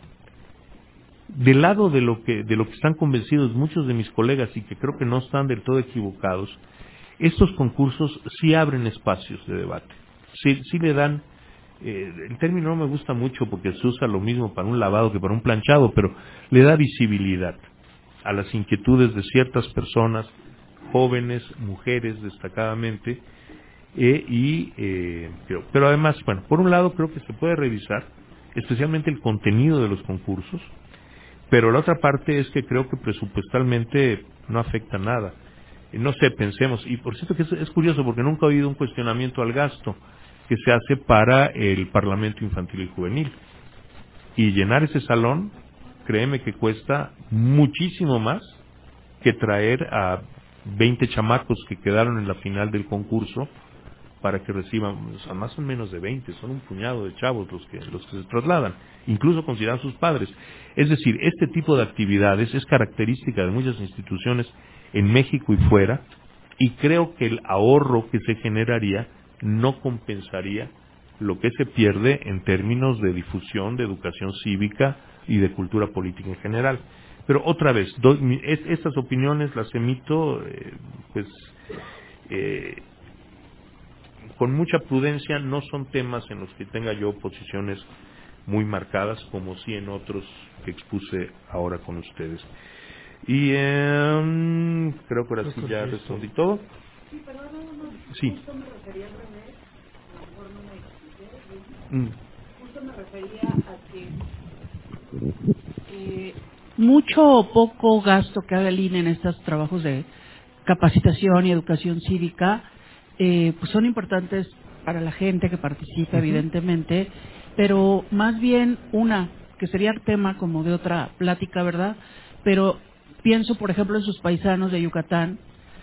Speaker 2: del lado de lo que de lo que están convencidos muchos de mis colegas, y que creo que no están del todo equivocados, estos concursos sí abren espacios de debate, sí, sí le dan, eh, el término no me gusta mucho porque se usa lo mismo para un lavado que para un planchado, pero le da visibilidad a las inquietudes de ciertas personas, jóvenes, mujeres destacadamente, eh, y eh, pero, pero además, bueno, por un lado creo que se puede revisar especialmente el contenido de los concursos, pero la otra parte es que creo que presupuestalmente no afecta nada. Eh, no sé, pensemos, y por cierto que es, es curioso porque nunca he oído un cuestionamiento al gasto que se hace para el Parlamento Infantil y Juvenil, y llenar ese salón, créeme que cuesta muchísimo más que traer a veinte chamacos que quedaron en la final del concurso para que reciban, o sea, más o menos de veinte, son un puñado de chavos los que los que se trasladan, incluso consideran sus padres. Es decir, este tipo de actividades es característica de muchas instituciones en México y fuera, y creo que el ahorro que se generaría no compensaría lo que se pierde en términos de difusión, de educación cívica y de cultura política en general. Pero otra vez, do, es, estas opiniones las emito eh, pues eh, con mucha prudencia, no son temas en los que tenga yo posiciones muy marcadas, como sí en otros que expuse ahora con ustedes. Y eh, creo que ahora sí ya respondí todo.
Speaker 6: Sí, perdón, no, no,
Speaker 2: sí.
Speaker 6: Justo me refería al revés, a lo mejor no me expliqué,
Speaker 2: Mm.
Speaker 6: justo me refería a que eh, mucho o poco gasto que haga el I N E en estos trabajos de capacitación y educación cívica, eh, pues son importantes para la gente que participa, uh-huh. evidentemente, pero más bien una, que sería el tema como de otra plática, ¿verdad? Pero pienso, por ejemplo, en sus paisanos de Yucatán,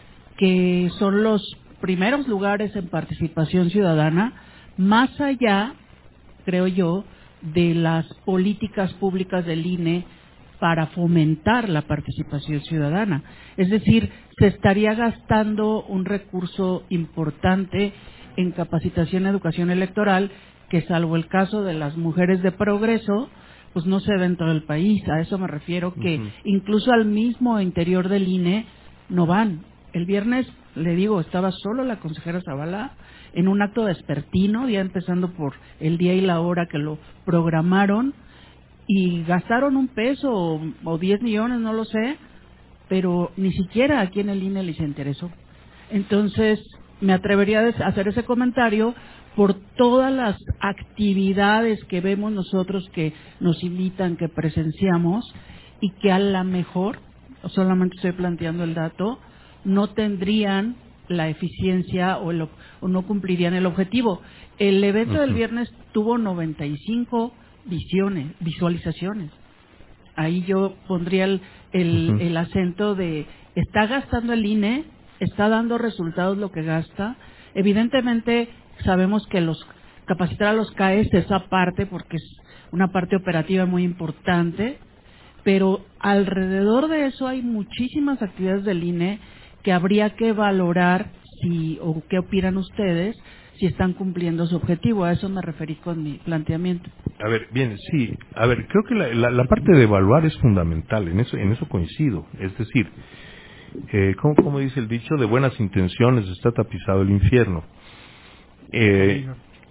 Speaker 6: que son los primeros lugares en participación ciudadana, más allá, creo yo, de las políticas públicas del I N E para fomentar la participación ciudadana. Es decir, se estaría gastando un recurso importante en capacitación y educación electoral, que salvo el caso de las mujeres de progreso, pues no se ve en todo el país. A eso me refiero, que uh-huh. incluso al mismo interior del I N E no van. El viernes, le digo, estaba solo la consejera Zavala en un acto vespertino, ya empezando por el día y la hora que lo programaron, y gastaron un peso o, o diez millones, no lo sé, pero ni siquiera aquí en el I N E les interesó. Entonces, me atrevería a hacer ese comentario por todas las actividades que vemos nosotros, que nos invitan, que presenciamos, y que a lo mejor, solamente estoy planteando el dato, no tendrían la eficiencia o, el, o no cumplirían el objetivo. El evento uh-huh. del viernes tuvo noventa y cinco visiones, visualizaciones. Ahí yo pondría el, el, uh-huh. el acento de, ¿está gastando el I N E? ¿Está dando resultados lo que gasta? Evidentemente sabemos que los capacitar a los C A E S es aparte, porque es una parte operativa muy importante, pero alrededor de eso hay muchísimas actividades del I N E que habría que valorar si, o qué opinan ustedes, si están cumpliendo su objetivo. A eso me referí con mi planteamiento.
Speaker 2: A ver, bien, sí. A ver, creo que la, la, la parte de evaluar es fundamental, en eso, en eso coincido. Es decir, eh, como, como dice el dicho, de buenas intenciones está tapizado el infierno. Eh,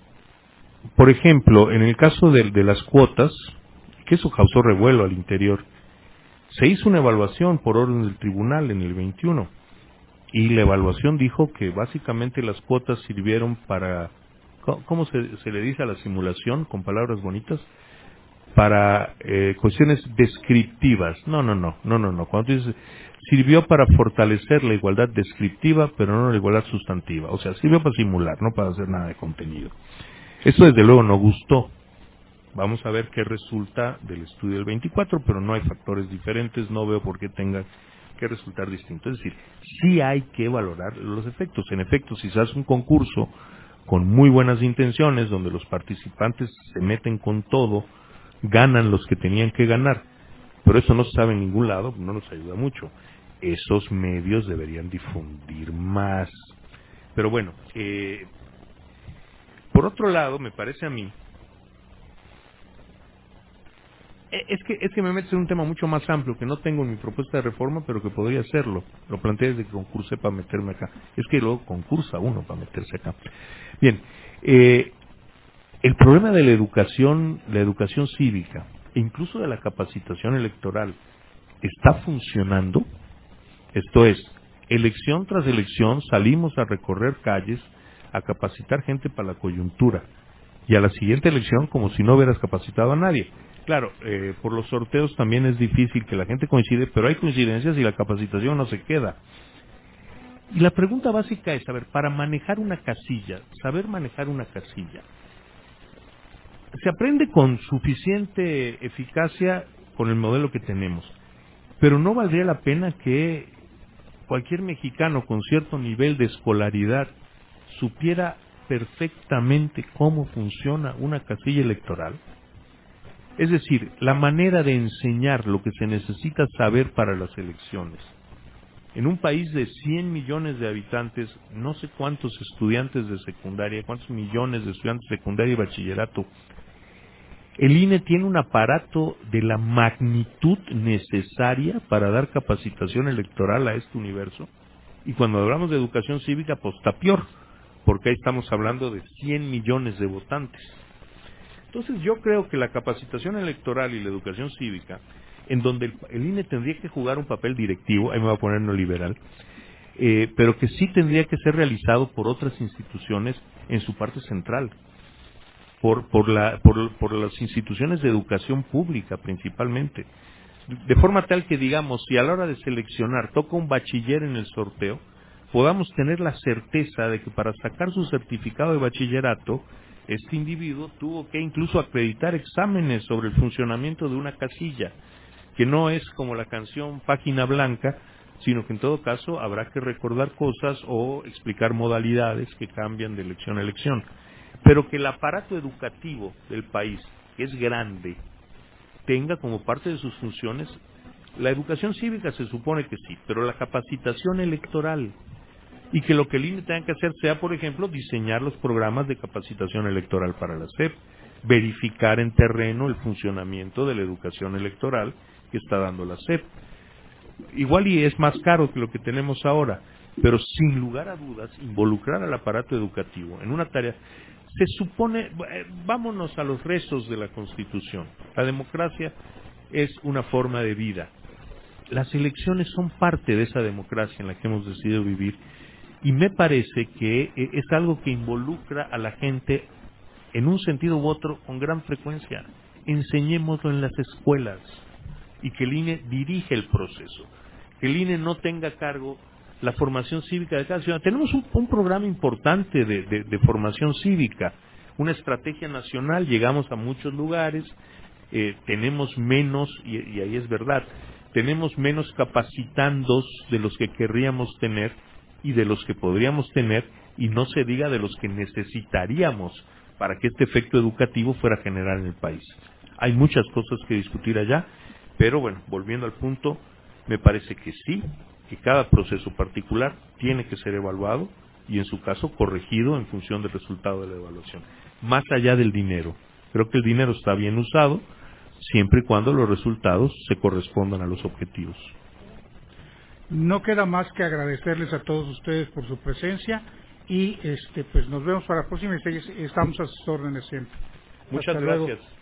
Speaker 2: por ejemplo, en el caso de, de las cuotas, que eso causó revuelo al interior, se hizo una evaluación por orden del tribunal en el veintiuno, y la evaluación dijo que básicamente las cuotas sirvieron para, ¿cómo se, se le dice a la simulación con palabras bonitas? Para eh, cuestiones descriptivas. No, no, no, no, no, no. Cuando tú dices, sirvió para fortalecer la igualdad descriptiva, pero no la igualdad sustantiva. O sea, sirvió para simular, no para hacer nada de contenido. Eso desde luego no gustó. Vamos a ver qué resulta del estudio del veinticuatro, pero no hay factores diferentes, no veo por qué tenga que resultar distinto. Es decir, sí hay que valorar los efectos. En efecto, si se hace un concurso con muy buenas intenciones, donde los participantes se meten con todo, ganan los que tenían que ganar, pero eso no se sabe en ningún lado, no nos ayuda mucho. Esos medios deberían difundir más. Pero bueno, eh, por otro lado, me parece a mí, Es que, es que me metes en un tema mucho más amplio, que no tengo en mi propuesta de reforma, pero que podría hacerlo. Lo planteé desde que concursé para meterme acá. Es que luego concursa uno para meterse acá. Bien, eh, el problema de la educación, la educación cívica, e incluso de la capacitación electoral, está funcionando. Esto es, elección tras elección salimos a recorrer calles, a capacitar gente para la coyuntura. Y a la siguiente elección como si no hubieras capacitado a nadie. Claro, eh, por los sorteos también es difícil que la gente coincide, pero hay coincidencias y la capacitación no se queda. Y la pregunta básica es, a ver, para manejar una casilla, saber manejar una casilla, se aprende con suficiente eficacia con el modelo que tenemos, pero no valdría la pena que cualquier mexicano con cierto nivel de escolaridad supiera perfectamente cómo funciona una casilla electoral. Es decir, la manera de enseñar lo que se necesita saber para las elecciones. En un país de cien millones de habitantes, no sé cuántos estudiantes de secundaria, cuántos millones de estudiantes de secundaria y bachillerato, el I N E tiene un aparato de la magnitud necesaria para dar capacitación electoral a este universo. Y cuando hablamos de educación cívica, pues está peor, porque ahí estamos hablando de cien millones de votantes. Entonces yo creo que la capacitación electoral y la educación cívica, en donde el, el I N E tendría que jugar un papel directivo, ahí me voy a poner neoliberal, eh, pero que sí tendría que ser realizado por otras instituciones en su parte central, por, por, la, por, por las instituciones de educación pública principalmente, de forma tal que, digamos, si a la hora de seleccionar toca un bachiller en el sorteo, podamos tener la certeza de que para sacar su certificado de bachillerato, este individuo tuvo que incluso acreditar exámenes sobre el funcionamiento de una casilla, que no es como la canción Página Blanca, sino que en todo caso habrá que recordar cosas o explicar modalidades que cambian de elección a elección. Pero que el aparato educativo del país, que es grande, tenga como parte de sus funciones, la educación cívica se supone que sí, pero la capacitación electoral, y que lo que el I N E tenga que hacer sea, por ejemplo, diseñar los programas de capacitación electoral para la S E P, verificar en terreno el funcionamiento de la educación electoral que está dando la S E P. Igual y es más caro que lo que tenemos ahora, pero sin lugar a dudas, involucrar al aparato educativo en una tarea, se supone, eh, vámonos a los rezos de la Constitución. La democracia es una forma de vida. Las elecciones son parte de esa democracia en la que hemos decidido vivir. Y me parece que es algo que involucra a la gente en un sentido u otro con gran frecuencia. Enseñémoslo en las escuelas y que el I N E dirige el proceso. Que el I N E no tenga a cargo la formación cívica de cada ciudadano. Tenemos un, un programa importante de, de, de formación cívica, una estrategia nacional, llegamos a muchos lugares, eh, tenemos menos, y, y ahí es verdad, tenemos menos capacitandos de los que querríamos tener y de los que podríamos tener, y no se diga de los que necesitaríamos para que este efecto educativo fuera general en el país. Hay muchas cosas que discutir allá, pero bueno, volviendo al punto, me parece que sí, que cada proceso particular tiene que ser evaluado y en su caso corregido en función del resultado de la evaluación. Más allá del dinero, creo que el dinero está bien usado siempre y cuando los resultados se correspondan a los objetivos.
Speaker 1: No queda más que agradecerles a todos ustedes por su presencia y este pues nos vemos para la próxima y estamos a sus órdenes siempre.
Speaker 2: Muchas
Speaker 1: Hasta
Speaker 2: gracias.
Speaker 1: Luego.